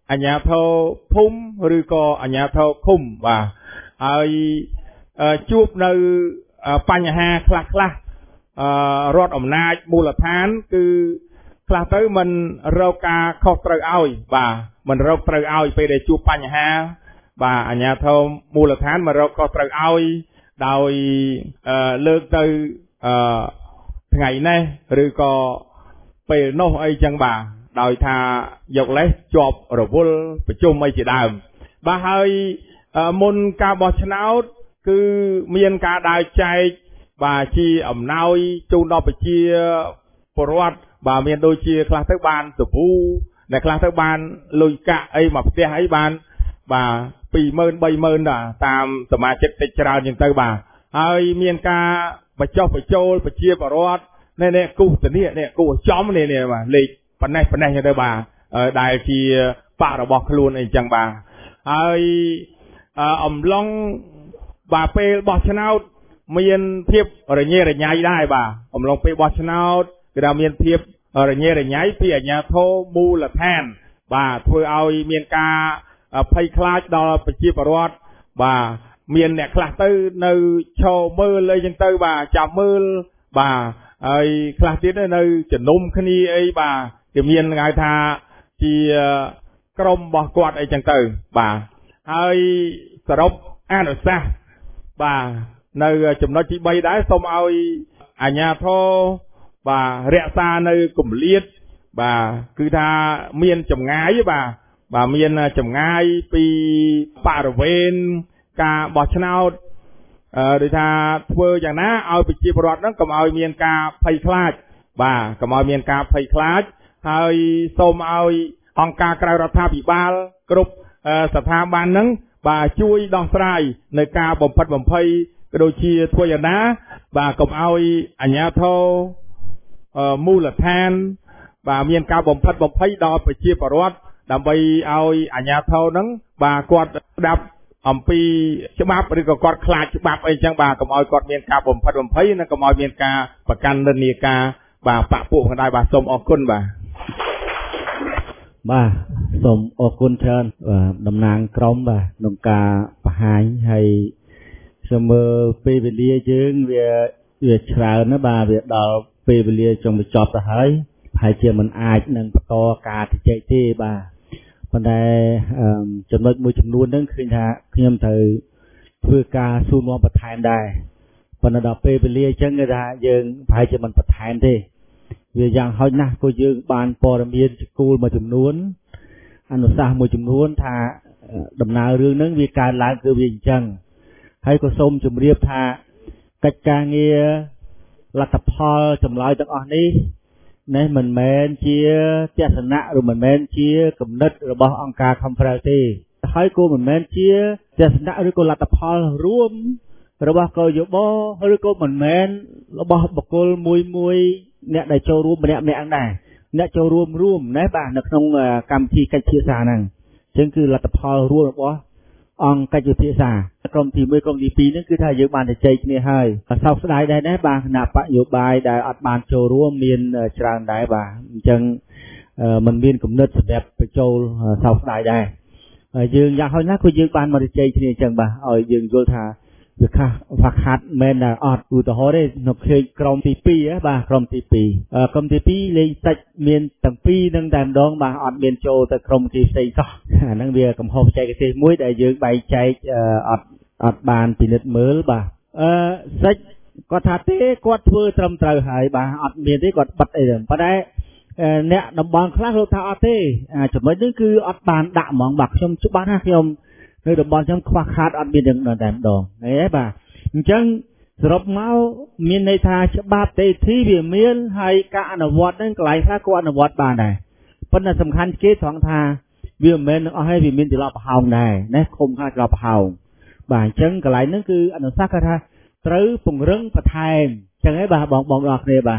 អាជ្ញាធរភូមិឬក៏អាជ្ញាធរឃុំបាទហើយជួបនៅបញ្ហាខ្លះខ្លះរដ្ឋអំណាចមូលដ្ឋានគឺខ្លះទៅមិនរកការខុសត្រូវឲ្យបាទមិនរកត្រូវឲ្យពេលដែលជួបបញ្ហាបាទអាជ្ញាធរមូលដ្ឋានមករកខុសត្រូវឲ្យដោយលើកទៅថ្ងៃនេះឬក៏ពេលនោះអីចឹងបាទដោយថាយកលេសជាប់រវល់ប្រជុំអីជាដើមបាទហើយមុនការបោះឆ្នោតគឺមានការដើរចែកបាទជាអំណោយជូនដល់ប្រជាពលរដ្ឋបាទមានដូចជាខ្លះទៅបានសាប៊ូអ្នកខ្លះទៅបានលុយកាក់អីមកផ្ទះអីបានបាទពីរម៉ឺនបីម៉ឺនតាមសមាជិកតិចច្រើនចឹងទៅបាទហើយមានការបញ្ចុះបញ្ចូលប្រជាពលរដ្ឋនេះនេះគូសធាននេះគូចំនេះនេះបាទលេខប៉ុណ្ណេះប៉ុណ្ណេះចឹងទៅបាទដែលជាបាក់របស់ខ្លួនអីចឹងបាទហើយអំឡុងបាទពេលបោះឆ្នោតមានភាពរញ៉េរញ៉ៃដែរបាទអំឡុងពេលបោះឆ្នោតគឺថាមានភាពរញ៉េរញ៉ៃពីអាជ្ញាធរមូលដ្ឋានបាទធ្វើឲ្យមានការភ័យខ្លាចដល់ប្រជាពលរដ្ឋបាទមានអ្នកខ្លះទៅនៅឈរមើលអីចឹងទៅបាទចាំមើលបាទហើយខ្លះទៀតនៅជំនុំគ្នាអីបាទគេមានហៅថាជាក្រុមរបស់គាត់អីចឹងទៅបាទហើយសរុបអនុសាសន៍បាទនៅចំណុចទីបីដែរសូមឲ្យអាជ្ញាធរបាទរក្សានៅគម្លាតបាទគឺថាមានចម្ងាយបាទបាទមានចម្ងាយពីបរិវេណការបោះឆ្នោតដូចថាធ្វើយ៉ាងណាឲ្យប្រជាពលរដ្ឋហ្នឹងកុំឲ្យមានការភ័យខ្លាចបាទកុំឲ្យមានការភ័យខ្លាចហើយសូមឲ្យអង្គការក្រៅរដ្ឋាភិបាលគ្រប់ស្ថាប័នហ្នឹងបាទជួយដោះស្រាយនៅការបំផិតបំភ័យក៏ដូចជាធ្វើយ៉ាងណាបាទកុំឲ្យអាជ្ញាធរមូលដ្ឋានបាទមានការបំផិតបំភ័យដល់ប្រជាពលរដ្ឋដើម្បីឲ្យអាជ្ញាធរហ្នឹងបាទគាត់ស្ដាប់អំពីច្បាប់ឬក៏គាត់ខ្លាចច្បាប់អីចឹងបាទកុំឲ្យគាត់មានការបំផិតបំភ័យនិងកុំឲ្យមានការប្រកាន់និន្នាការបាទបពពួកផងដែរបាទសូមអរគុណបាទបាទសូមអរគុណច្រើនបាទតំណាងក្រុមបាទក្នុងការបង្ហាញហើយខ្ញុំមើលពេលវេលាយើងវាវាច្រើនណាបាទវាដល់ពេលវេលាចង់បញ្ចប់ទៅហើយប្រហែលជាមិនអាចនឹងបន្តការជជែកទេបាទប៉ុន្តែចំណុចមួយចំនួនហ្នឹងឃើញថាខ្ញុំត្រូវធ្វើការសួរនាំបន្ថែមដែរប៉ុន្តែដល់ពេលវេលាអញ្ចឹងគេថាយើងប្រហែលជាមិនបន្ថែមទេវាយ៉ាងហោចណាស់ក៏យើងបានព័ត៌មានជាគោលមួយចំនួនអនុសាសន៍មួយចំនួនថាដំណើររឿងហ្នឹងវាកើតឡើងគឺវាអញ្ចឹងហើយក៏សូមជម្រាបថាកិច្ចការងារលទ្ធផលចម្លើយទាំងអស់នេះនេះមិនមែនជាទស្សនៈឬមិនមែនជាគំនិតរបស់អង្គការ Conference ទេហើយក៏មិនមែនជាទស្សនៈឬក៏លទ្ធផលរួមរបស់កយបឬក៏មិនមែនរបស់បុគ្គលមួយមួយអ្នកដែលចូលរួមម្នាក់ម្នាក់ដែរអ្នកចូលរួមរួមណាបាទនៅក្នុងកម្មវិធីកិច្ចពិភាក្សាហ្នឹងអញ្ចឹងគឺលទ្ធផលរួមរបស់អង្គកិច្ចពិភាក្សាក្រុមទីមួយក្រុមទីពីរហ្នឹងគឺថាយើងបានជជែកគ្នាហើយសោកស្ដាយដែរដែរបាទគណៈបកនយោបាយដែលអត់បានចូលរួមមានច្រើនដែរបាទអញ្ចឹងมันមានគំនិតសម្រាប់បញ្ចូលសោកស្ដាយដែរយើងយ៉ាងហោចណាស់ក៏យើងបានមកជជែកគ្នាអញ្ចឹងបាទឲ្យយើងយល់ថាវាខាវាខាត់មែនតែអត់ឧទាហរណ៍ទេនៅឃើញក្រុមទីពីរបាទក្រុមទីពីរក្រុមទីពីរលេងសាច់មានទាំងពីរនឹងតែម្ដងបាទអត់មានចូលទៅក្រុមទីផ្សេងសោះអាហ្នឹងវាកំហុសបច្ចេកទេសមួយដែលយើងបែងចែកអត់អត់បានពិនិត្យមើលបាទអឺសាច់គាត់ថាទេគាត់ធ្វើត្រឹមត្រូវហើយបាទអត់មានទេគាត់បិទអីទេប៉ុន្តែអ្នកតំបន់ខ្លះលោកថាអត់ទេចំណុចនេះគឺអត់បានដាក់ហ្មងបាទខ្ញុំច្បាស់ណាស់ខ្ញុំនៅតំបន់ខ្ញុំខ្វះខាតអត់មានទាំងតែម្ដងហ្នឹងបាទអញ្ចឹងសរុបមកមានន័យថាច្បាប់ទេធីវាមានហើយការអនុវត្តហ្នឹងកន្លែងខ្លះក៏អនុវត្តបានដែរប៉ុន្តែសំខាន់គេត្រង់ថាវាមិនមែនអស់ហើយវាមានចន្លោះប្រហោងដែរណាឃុំខ្លះចន្លោះប្រហោងបាទអញ្ចឹងកន្លែងហ្នឹងគឺអនុសាសន៍គាត់ថាត្រូវពង្រឹងបន្ថែមអញ្ចឹងហ៎បាទបងបងទាំងអស់គ្នាបាទ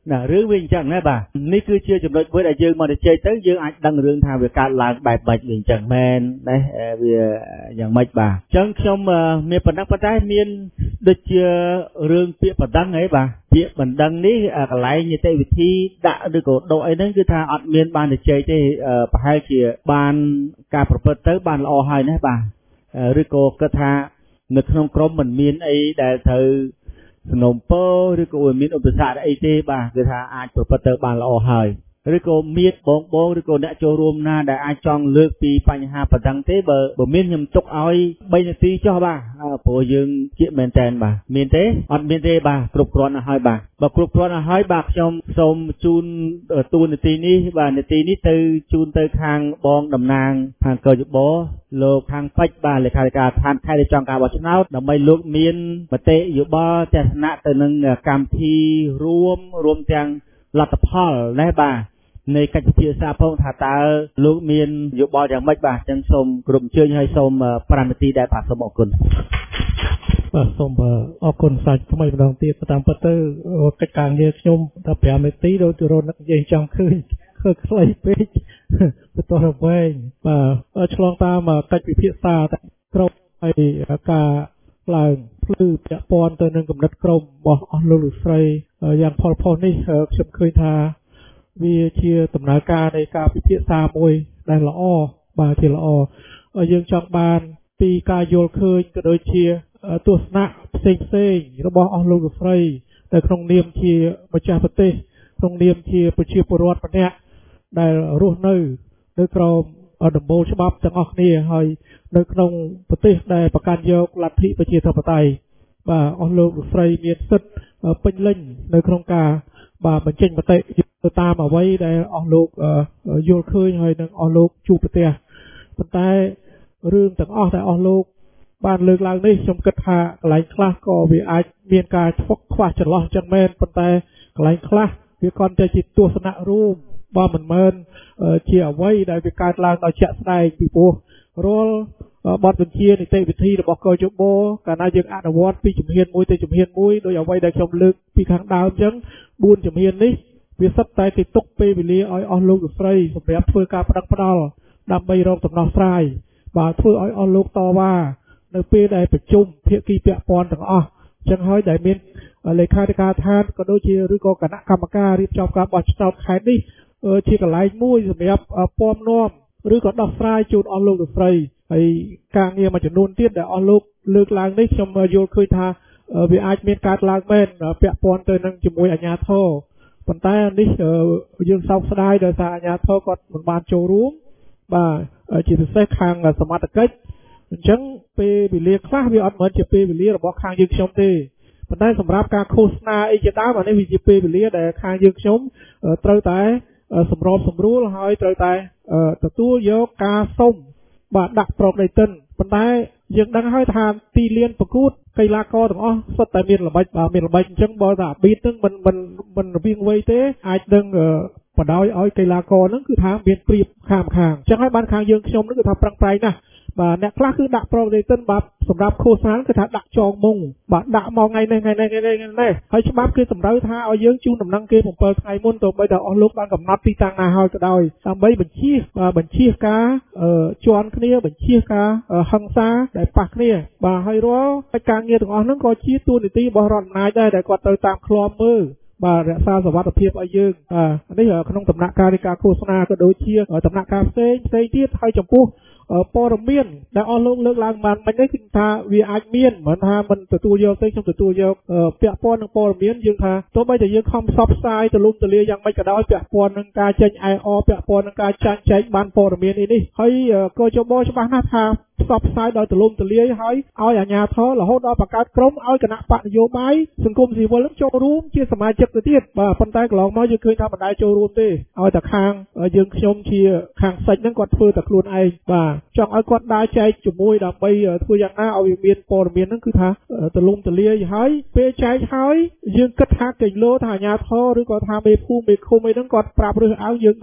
ណារឿងវាអញ្ចឹងណាបាទនេះគឺជាចំណុចមួយដែលយើងមកជជែកទៅយើងអាចដឹងរឿងថាវាកើតឡើងបែបម៉េចវាអញ្ចឹងមែនណាវាយ៉ាងម៉េចបាទអញ្ចឹងខ្ញុំមានប៉ុណ្ណឹងប៉ុន្តែមានដូចជារឿងពាក្យបណ្ដឹងអីបាទពាក្យបណ្ដឹងនេះកន្លែងនីតិវិធីដាក់ឬក៏ដកអីហ្នឹងគឺថាអត់មានបានជជែកទេប្រហែលជាបានការប្រព្រឹត្តទៅបានល្អហើយណាបាទឬក៏គិតថានៅក្នុងក្រុមមិនមានអីដែលត្រូវสนมโปឬក៏មានឧបសគ្គអីទេបាទគឺថាអាចប្រព្រឹត្តទៅបានល្អហើយឬក៏មានបងបងឬក៏អ្នកចូលរួមណាដែលអាចចង់លើកពីបញ្ហាបណ្ដឹងទេបើបើមានខ្ញុំទុកឲ្យ3នាទីចុះបាទព្រោះយើងជាមែនតែនបាទមានទេអត់មានទេបាទគ្រប់គ្រាន់ហើយបាទបើគ្រប់គ្រាន់ហើយបាទខ្ញុំសូមជូនតួនាទីនេះបាទនាទីនេះទៅជូនទៅខាងបងតំណាងខាងកោយបលោកខាងពេជ្របាទលេខាធិការឋានខេត្តរៀបចំការបោះឆ្នោតដើម្បីលោកមានមតិយោបល់ទស្សនៈទៅនឹងកម្មវិធីរួមរួមទាំងលទ្ធផលណាបាទនៃកិច្ចពិភាក្សាផងថាតើលោកមានយោបល់យ៉ាងម៉េចបាទអញ្ចឹងសូមគ្រប់អញ្ជើញឲ្យសូម5នាទីដែរបាទសូមអរគុណបាទសូមអរគុណសាច់ថ្មីម្ដងទៀតតាមពិតទៅកិច្ចការងារខ្ញុំដល់5នាទីដូចរនឹកនិយាយចង់ឃើញឃើញខ្លីពេកបន្តរវែងបាទឆ្លងតាមកិច្ចពិភាក្សាក្រុមហើយការឡើងភ្លឺពាក់ព័ន្ធទៅនឹងគំនិតក្រុមរបស់អស់លោកលោកស្រីយ៉ាងផលផុសនេះខ្ញុំឃើញថាវាជាដំណើរការនៃការពិភាក្សាមួយដែលល្អបាទជាល្អយើងចង់បានពីការយល់ឃើញក៏ដូចជាទស្សនៈផ្សេងផ្សេងរបស់អស់លោកលោកស្រីនៅក្នុងនាមជាម្ចាស់ប្រទេសក្នុងនាមជាប្រជាពលរដ្ឋម្នាក់ដែលរស់នៅនៅក្រោមដំបូលច្បាប់ទាំងអស់គ្នាហើយនៅក្នុងប្រទេសដែលប្រកាន់យកលទ្ធិប្រជាធិបតេយ្យបាទអស់លោកលោកស្រីមានសិទ្ធិពេញលេញនៅក្នុងការបាទបញ្ចេញមតិទៅតាមអ្វីដែលអស់លោកយល់ឃើញហើយនឹងអស់លោកជួបប្រទះប៉ុន្តែរឿងទាំងអស់ដែលអស់លោកបានលើកឡើងនេះខ្ញុំគិតថាកន្លែងខ្លះក៏វាអាចមានការខ្វក់ខ្វះចន្លោះចឹងមែនប៉ុន្តែកន្លែងខ្លះវាគ្រាន់តែជាទស្សនៈរួមបើមិនមែនជាអ្វីដែលវាកើតឡើងដោយជាក់ស្ដែងពីព្រោះរាល់បទបញ្ជានីតិវិធីរបស់កោជបកាលណាយើងអនុវត្តពីជំហានមួយទៅជំហានមួយដោយអ្វីដែលខ្ញុំលើកពីខាងដើមចឹង4ជំហាននេះវាសិតតែគេទុកពេលវេលាឲ្យអស់លោកលោកស្រីសម្រាប់ធ្វើការផ្ដឹងផ្ដល់ដើម្បីរកដំណោះស្រាយបាទធ្វើឲ្យអស់លោកតវ៉ានៅពេលដែលប្រជុំភាគីពាក់ព័ន្ធទាំងអស់ចឹងហើយដែលមានលេខាធិការឋានក៏ដូចជាឬក៏គណៈកម្មការរៀបចំការបោះឆ្នោតខេត្តនេះជាកន្លែងមួយសម្រាប់ពំនាំឬក៏ដោះស្រាយជូនអស់លោកលោកស្រីហើយការងារមួយចំនួនទៀតដែលអស់លោកលើកឡើងនេះខ្ញុំយល់ឃើញថាវាអាចមានកើតឡើងមែនពាក់ព័ន្ធទៅនឹងជាមួយអាជ្ញាធរប៉ុន្តែនេះយើងសោកស្ដាយដោយសារអាជ្ញាធរគាត់មិនបានចូលរួមបាទជាពិសេសខាងសមត្ថកិច្ចអញ្ចឹងពេលវេលាខ្លះវាអត់មែនជាពេលវេលារបស់ខាងយើងខ្ញុំទេប៉ុន្តែសម្រាប់ការឃោសនាអីជាដើមអានេះវាជាពេលវេលាដែលខាងយើងខ្ញុំត្រូវតែសម្របសម្រួលហើយត្រូវតែទទួលយកការសុំបាទដាក់ប្រកដីតិនប៉ុន្តែយើងដឹងហើយថាទីលានប្រកួតកីឡាករទាំងអស់សុទ្ធតែមានល្បិចបាទមានល្បិចអញ្ចឹងបើថាអាប៊ីតនឹងមិនមិនមិនរវាងវ័យទេអាចនឹងបដ ாய் ឲ្យកីឡាករហ្នឹងគឺថាមានព្រៀបខាងខាងអញ្ចឹងហើយបានខាងយើងខ្ញុំហ្នឹងគឺថាប្រឹងប្រែងណាស់បាទអ្នកខ្លះគឺដាក់ protein បាទសម្រាប់ឃោសនាគឺថាដាក់ចងមុងបាទដាក់មកថ្ងៃនេះថ្ងៃនេះថ្ងៃនេះថ្ងៃនេះហើយច្បាប់គឺតម្រូវថាឲ្យយើងជូនដំណឹងគេ7ថ្ងៃមុនទោះបីតែអស់លោកបានកំណត់ទីតាំងណាហើយក៏ដោយដើម្បីបញ្ជៀសបញ្ជៀសការជន់គ្នាបញ្ជៀសការហិង្សាដែលប៉ះគ្នាបាទហើយរាល់កិច្ចការងារទាំងអស់ហ្នឹងក៏ជាទួនាទីរបស់រដ្ឋអំណាចដែរដែលគាត់ត្រូវតាមឃ្លាំមើលបាទរក្សាសុវត្ថិភាពឲ្យយើងបាទនេះក្នុងដំណាក់កាលនៃការឃោសនាក៏ដូចជាដំណាក់កាលផ្សេងផ្សេងទៀតហើយចំពោះព័ត៌មានដែលអស់លោកលើកឡើងបានមិញនេះគឺថាវាអាចមានមិនថាមិនទទួលយកទេខ្ញុំទទួលយកពាក់ព័ន្ធនឹងព័ត៌មានយើងថាទោះបីតែយើងខំផ្សព្វផ្សាយទូលំទូលាយយ៉ាងម៉េចក៏ដោយពាក់ព័ន្ធនឹងការចេញអែអពាក់ព័ន្ធនឹងការចាត់ចែងបានព័ត៌មាននេះនេះហើយក៏ចបច្បាស់ណាស់ថាផ្សព្វផ្សាយដោយទូលំទូលាយហើយឲ្យអាជ្ញាធររហូតដល់បង្កើតក្រុមឲ្យគណៈបកនយោបាយសង្គមស៊ីវិលចូលរួមជាសមាជិកទៅទៀតបាទប៉ុន្តែកន្លងមកយើងឃើញថាមិនដែលចូលរួមទេឲ្យតែខាងយើងខ្ញុំជាខាងសិចហ្នឹងគាត់ធ្វើតែខ្លួនឯងបាទចង់ឲ្យគាត់ដើរចែកជាមួយដើម្បីធ្វើយ៉ាងណាឲ្យវាមានព័ត៌មានហ្នឹងគឺថាទូលំទូលាយហើយពេលចែកហើយយើងគិតថាកេងលោថាអាជ្ញាធរឬក៏ថាមេភូមិមេឃុំអីហ្នឹងគាត់ប្រាប់រើសអើងយើងបាន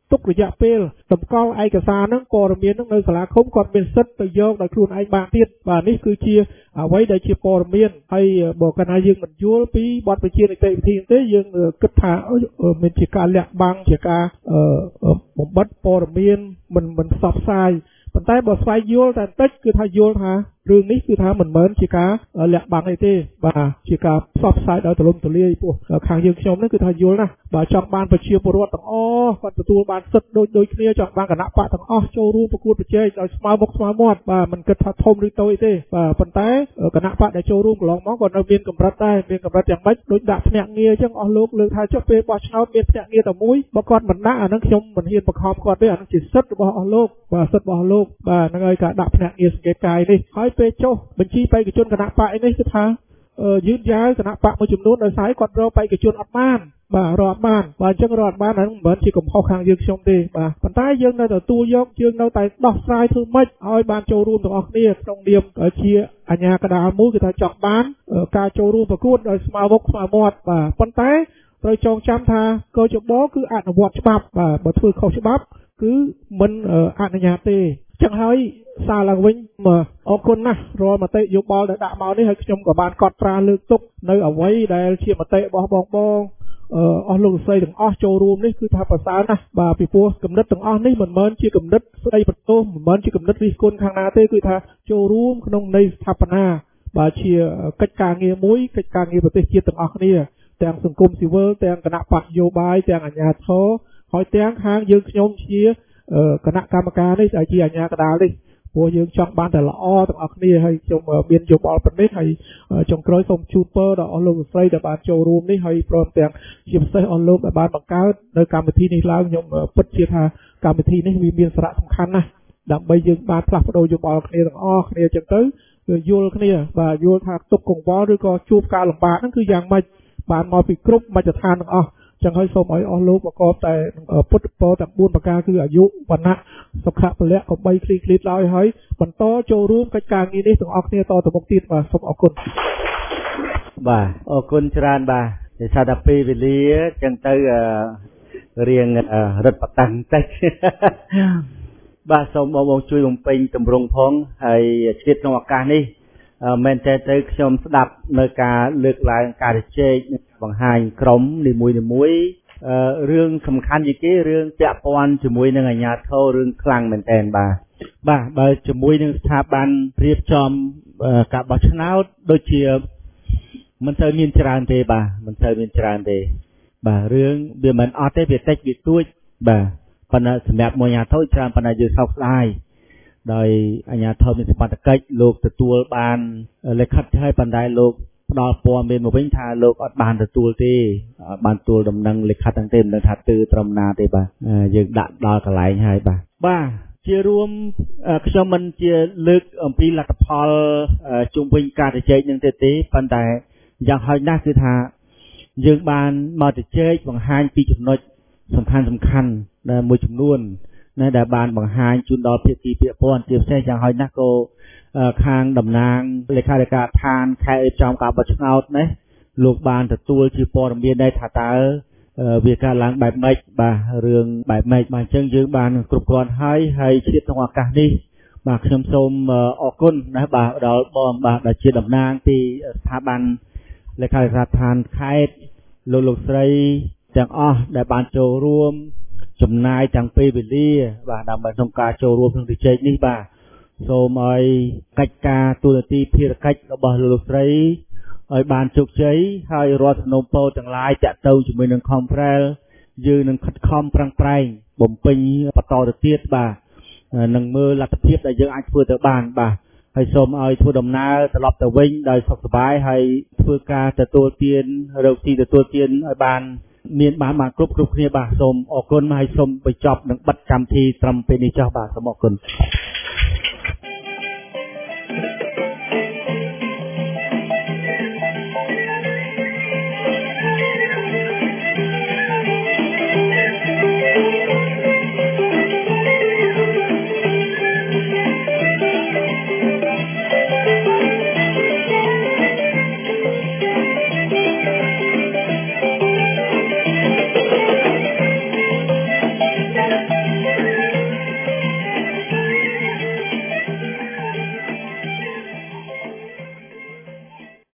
ទុករយៈពេលតម្កល់ឯកសារហ្នឹងព័ត៌មានហ្នឹងនៅសាលាឃុំគាត់មានសិទ្ធិទៅយកដោយខ្លួនឯងបានទៀតបាទនេះគឺជាអ្វីដែលជាព័ត៌មានហើយបើកាលណាយើងមិនយល់ពីបទបញ្ជានីតិវិធីទេយើងគិតថាមានជាការលាក់បាំងជាការបំបិទព័ត៌មានមិនមិនផ្សព្វផ្សាយប៉ុន្តែបើស្វែងយល់តែបន្តិចគឺថាយល់ថារឿងនេះគឺថាមិនមែនជាការលាក់បាំងអីទេបាទជាការផ្សព្វផ្សាយដោយទូលំទូលាយពោះខាងយើងខ្ញុំនេះគឺថាយល់ណាស់បើចង់បានប្រជាពលរដ្ឋទាំងអស់គាត់ទទួលបានសិទ្ធិដូចដូចគ្នាចង់បានគណៈបកទាំងអស់ចូលរួមប្រកួតប្រជែងដោយស្មើមុខស្មើមាត់បាទមិនគិតថាធំឬតូចទេបាទប៉ុន្តែគណៈបកដែលចូលរួមកន្លងមកក៏នៅមានកម្រិតដែរមានកម្រិតយ៉ាងម៉េចដូចដាក់ភ្នាក់ងារអញ្ចឹងអស់លោកលើកថាចុះពេលបោះឆ្នោតមានភ្នាក់ងារតែមួយបើគាត់មិនដាក់អានឹងខ្ញុំមិនហ៊ានបង្ខំគាត់ទេអានឹងជាសិទ្ធិរបស់អស់លោកបាទសិទ្ធិរបស់លោកបាទហ្នឹងហើយការដាក់ភ្នាក់ងារសង្កេតការណ៍នេះហើយពេលចុះបញ្ជីបេក្ខជនគណៈបកនេះគឺថាយឺតយ៉ាវគណៈបកមួយចំនួនដោយសារគាត់រកបេក្ខជនអត់បានបាទរកអត់បានបាទអញ្ចឹងរកអត់បានហ្នឹងមិនមែនជាកំហុសខាងយើងខ្ញុំទេបាទប៉ុន្តែយើងនៅតែទទួលយកយើងនៅតែដោះស្រាយធ្វើម៉េចឲ្យបានចូលរួមទាំងអស់គ្នាក្នុងនាមជាអាជ្ញាកណ្ដាលមួយគឺថាចង់បានការចូលរួមប្រកួតដោយស្មើមុខស្មើមាត់បាទប៉ុន្តែត្រូវចងចាំថាកោជបគឺអនុវត្តច្បាប់បាទបើធ្វើខុសច្បាប់គឺមិនអនុញ្ញាតទេចឹងហើយសារឡើងវិញអរគុណណាស់រាល់មតិយោបល់ដែលដាក់មកនេះហើយខ្ញុំក៏បានកត់ត្រាលើកទុកនៅអ្វីដែលជាមតិរបស់បងបងអស់លោកស្រីទាំងអស់ចូលរួមនេះគឺថាប្រសើរណាស់បាទពីព្រោះគំនិតទាំងអស់នេះមិនមែនជាគំនិតស្ដីបន្ទោសមិនមែនជាគំនិតរិះគន់ខាងណាទេគឺថាចូលរួមក្នុងន័យស្ថាបនាបាទជាកិច្ចការងារមួយកិច្ចការងារប្រទេសជាតិទាំងអស់គ្នាទាំងសង្គមស៊ីវិលទាំងគណៈបកនយោបាយទាំងអាជ្ញាធរហើយទាំងខាងយើងខ្ញុំជាគណៈកម្មការនេះដែលជាអាជ្ញាកណ្ដាលនេះព្រោះយើងចង់បានតែល្អទាំងអស់គ្នាហើយខ្ញុំមានយោបល់ប៉ុណ្ណេះហើយចុងក្រោយសូមជូនពរដល់អស់លោកស្រីដែលបានចូលរួមនេះហើយព្រមទាំងជាពិសេសអស់លោកដែលបានបង្កើតនៅកម្មវិធីនេះឡើងខ្ញុំពិតជាថាកម្មវិធីនេះវាមានសារៈសំខាន់ណាស់ដើម្បីយើងបានផ្លាស់ប្ដូរយោបល់គ្នាទាំងអស់គ្នាចឹងទៅយល់គ្នាបាទយល់ថាទុកកង្វល់ឬក៏ជួបការលំបាកហ្នឹងគឺយ៉ាងម៉េចបានមកពីគ្រប់មជ្ឈដ្ឋានទាំងអស់ចឹងហើយសូមឲ្យអស់លោកប្រកបតែពុទ្ធពរទាំងបួនប្រការគឺអាយុវណ្ណៈសុខៈពលៈកុំបីឃ្លីឃ្លៀតឡើយហើយបន្តចូលរួមកិច្ចការងារនេះទាំងអស់គ្នាតទៅមុខទៀតបាទសូមអរគុណបាទអរគុណច្រើនបាទដោយសារតែពេលវេលាចឹងទៅរៀងរឹតបន្តឹងតិចបាទសូមបងបងជួយបំពេញតម្រងផងហើយឆ្លៀតក្នុងឱកាសនេះមែនតើទៅខ្ញុំស្ដាប់នៅការលើកឡើងការជជែកបង្ហាញក្រុមនីមួយនីមួយរឿងសំខាន់ជាគេរឿងពាក់ព័ន្ធជាមួយនឹងអាជ្ញាធររឿងខ្លាំងមែនតើបាទបាទបើជាមួយនឹងស្ថាប័នរៀបចំការបោះឆ្នោតដូចជាមិនសូវមានច្រើនទេបាទមិនសូវមានច្រើនទេបាទរឿងវាមិនអត់ទេវាតិចវាទួចបាទប៉ុន្តែសម្រាប់មួយអាជ្ញាធរច្រើនប៉ុន្តែយើងសោកស្ដាយដោយអាជ្ញាធរមានសមត្ថកិច្ចលោកទទួលបានលិខិតឲ្យប៉ុន្តែលោកផ្ដល់ព័ត៌មានមកវិញថាលោកអត់បានទទួលទេអត់បានទទួលដំណឹងលិខិតទាំងទេមិនដឹងថាទើត្រឹមណាទេបាទយើងដាក់ដល់កន្លែងហើយបាទបាទជារួមខ្ញុំមិនជាលើកអំពីលទ្ធផលជុំវិញការជជែកនឹងទេទេប៉ុន្តែយ៉ាងហោចណាស់គឺថាយើងបានមកជជែកបង្ហាញពីចំណុចសំខាន់សំខាន់មួយចំនួនណាដែលបានបង្ហាញជូនដល់ភាគីពាក់ព័ន្ធជាពិសេសយ៉ាងហោចណាស់ក៏ខាងតំណាងលេខាធិការឋានខេត្តរៀបចំការបោះឆ្នោតនេះលោកបានទទួលជាព័ត៌មានដែរថាតើវាកើតឡើងបែបម៉េចបាទរឿងបែបម៉េចបាទអញ្ចឹងយើងបានគ្រប់គ្រាន់ហើយហើយឆ្លៀតក្នុងឱកាសនេះបាទខ្ញុំសូមអរគុណណាបាទដល់បងបាទដែលជាតំណាងពីស្ថាប័នលេខាធិការឋានខេត្តលោកលោកស្រីទាំងអស់ដែលបានចូលរួមចំណាយទាំងពេលវេលាបាទដើម្បីក្នុងការចូលរួមក្នុងជជែកនេះបាទសូមឲ្យកិច្ចការទូនាទីភារកិច្ចរបស់លោកលោកស្រីឲ្យបានជោគជ័យហើយរាល់សំណូមពរទាំងឡាយតាក់ទងជាមួយនឹង Comprel យើងនឹងខិតខំប្រឹងប្រែងបំពេញបន្តទៅទៀតបាទនឹងមើលលទ្ធភាពដែលយើងអាចធ្វើទៅបានបាទហើយសូមឲ្យធ្វើដំណើរត្រឡប់ទៅវិញដោយសុខសប្បាយហើយធ្វើការទទួលទានរកទីទទួលទានឲ្យបានមានបានបានគ្រប់គ្រប់គ្នាបាទសូមអរគុណហើយសូមបញ្ចប់នឹងបិទកម្មវិធីត្រឹមពេលនេះចុះបាទសូមអរគុណ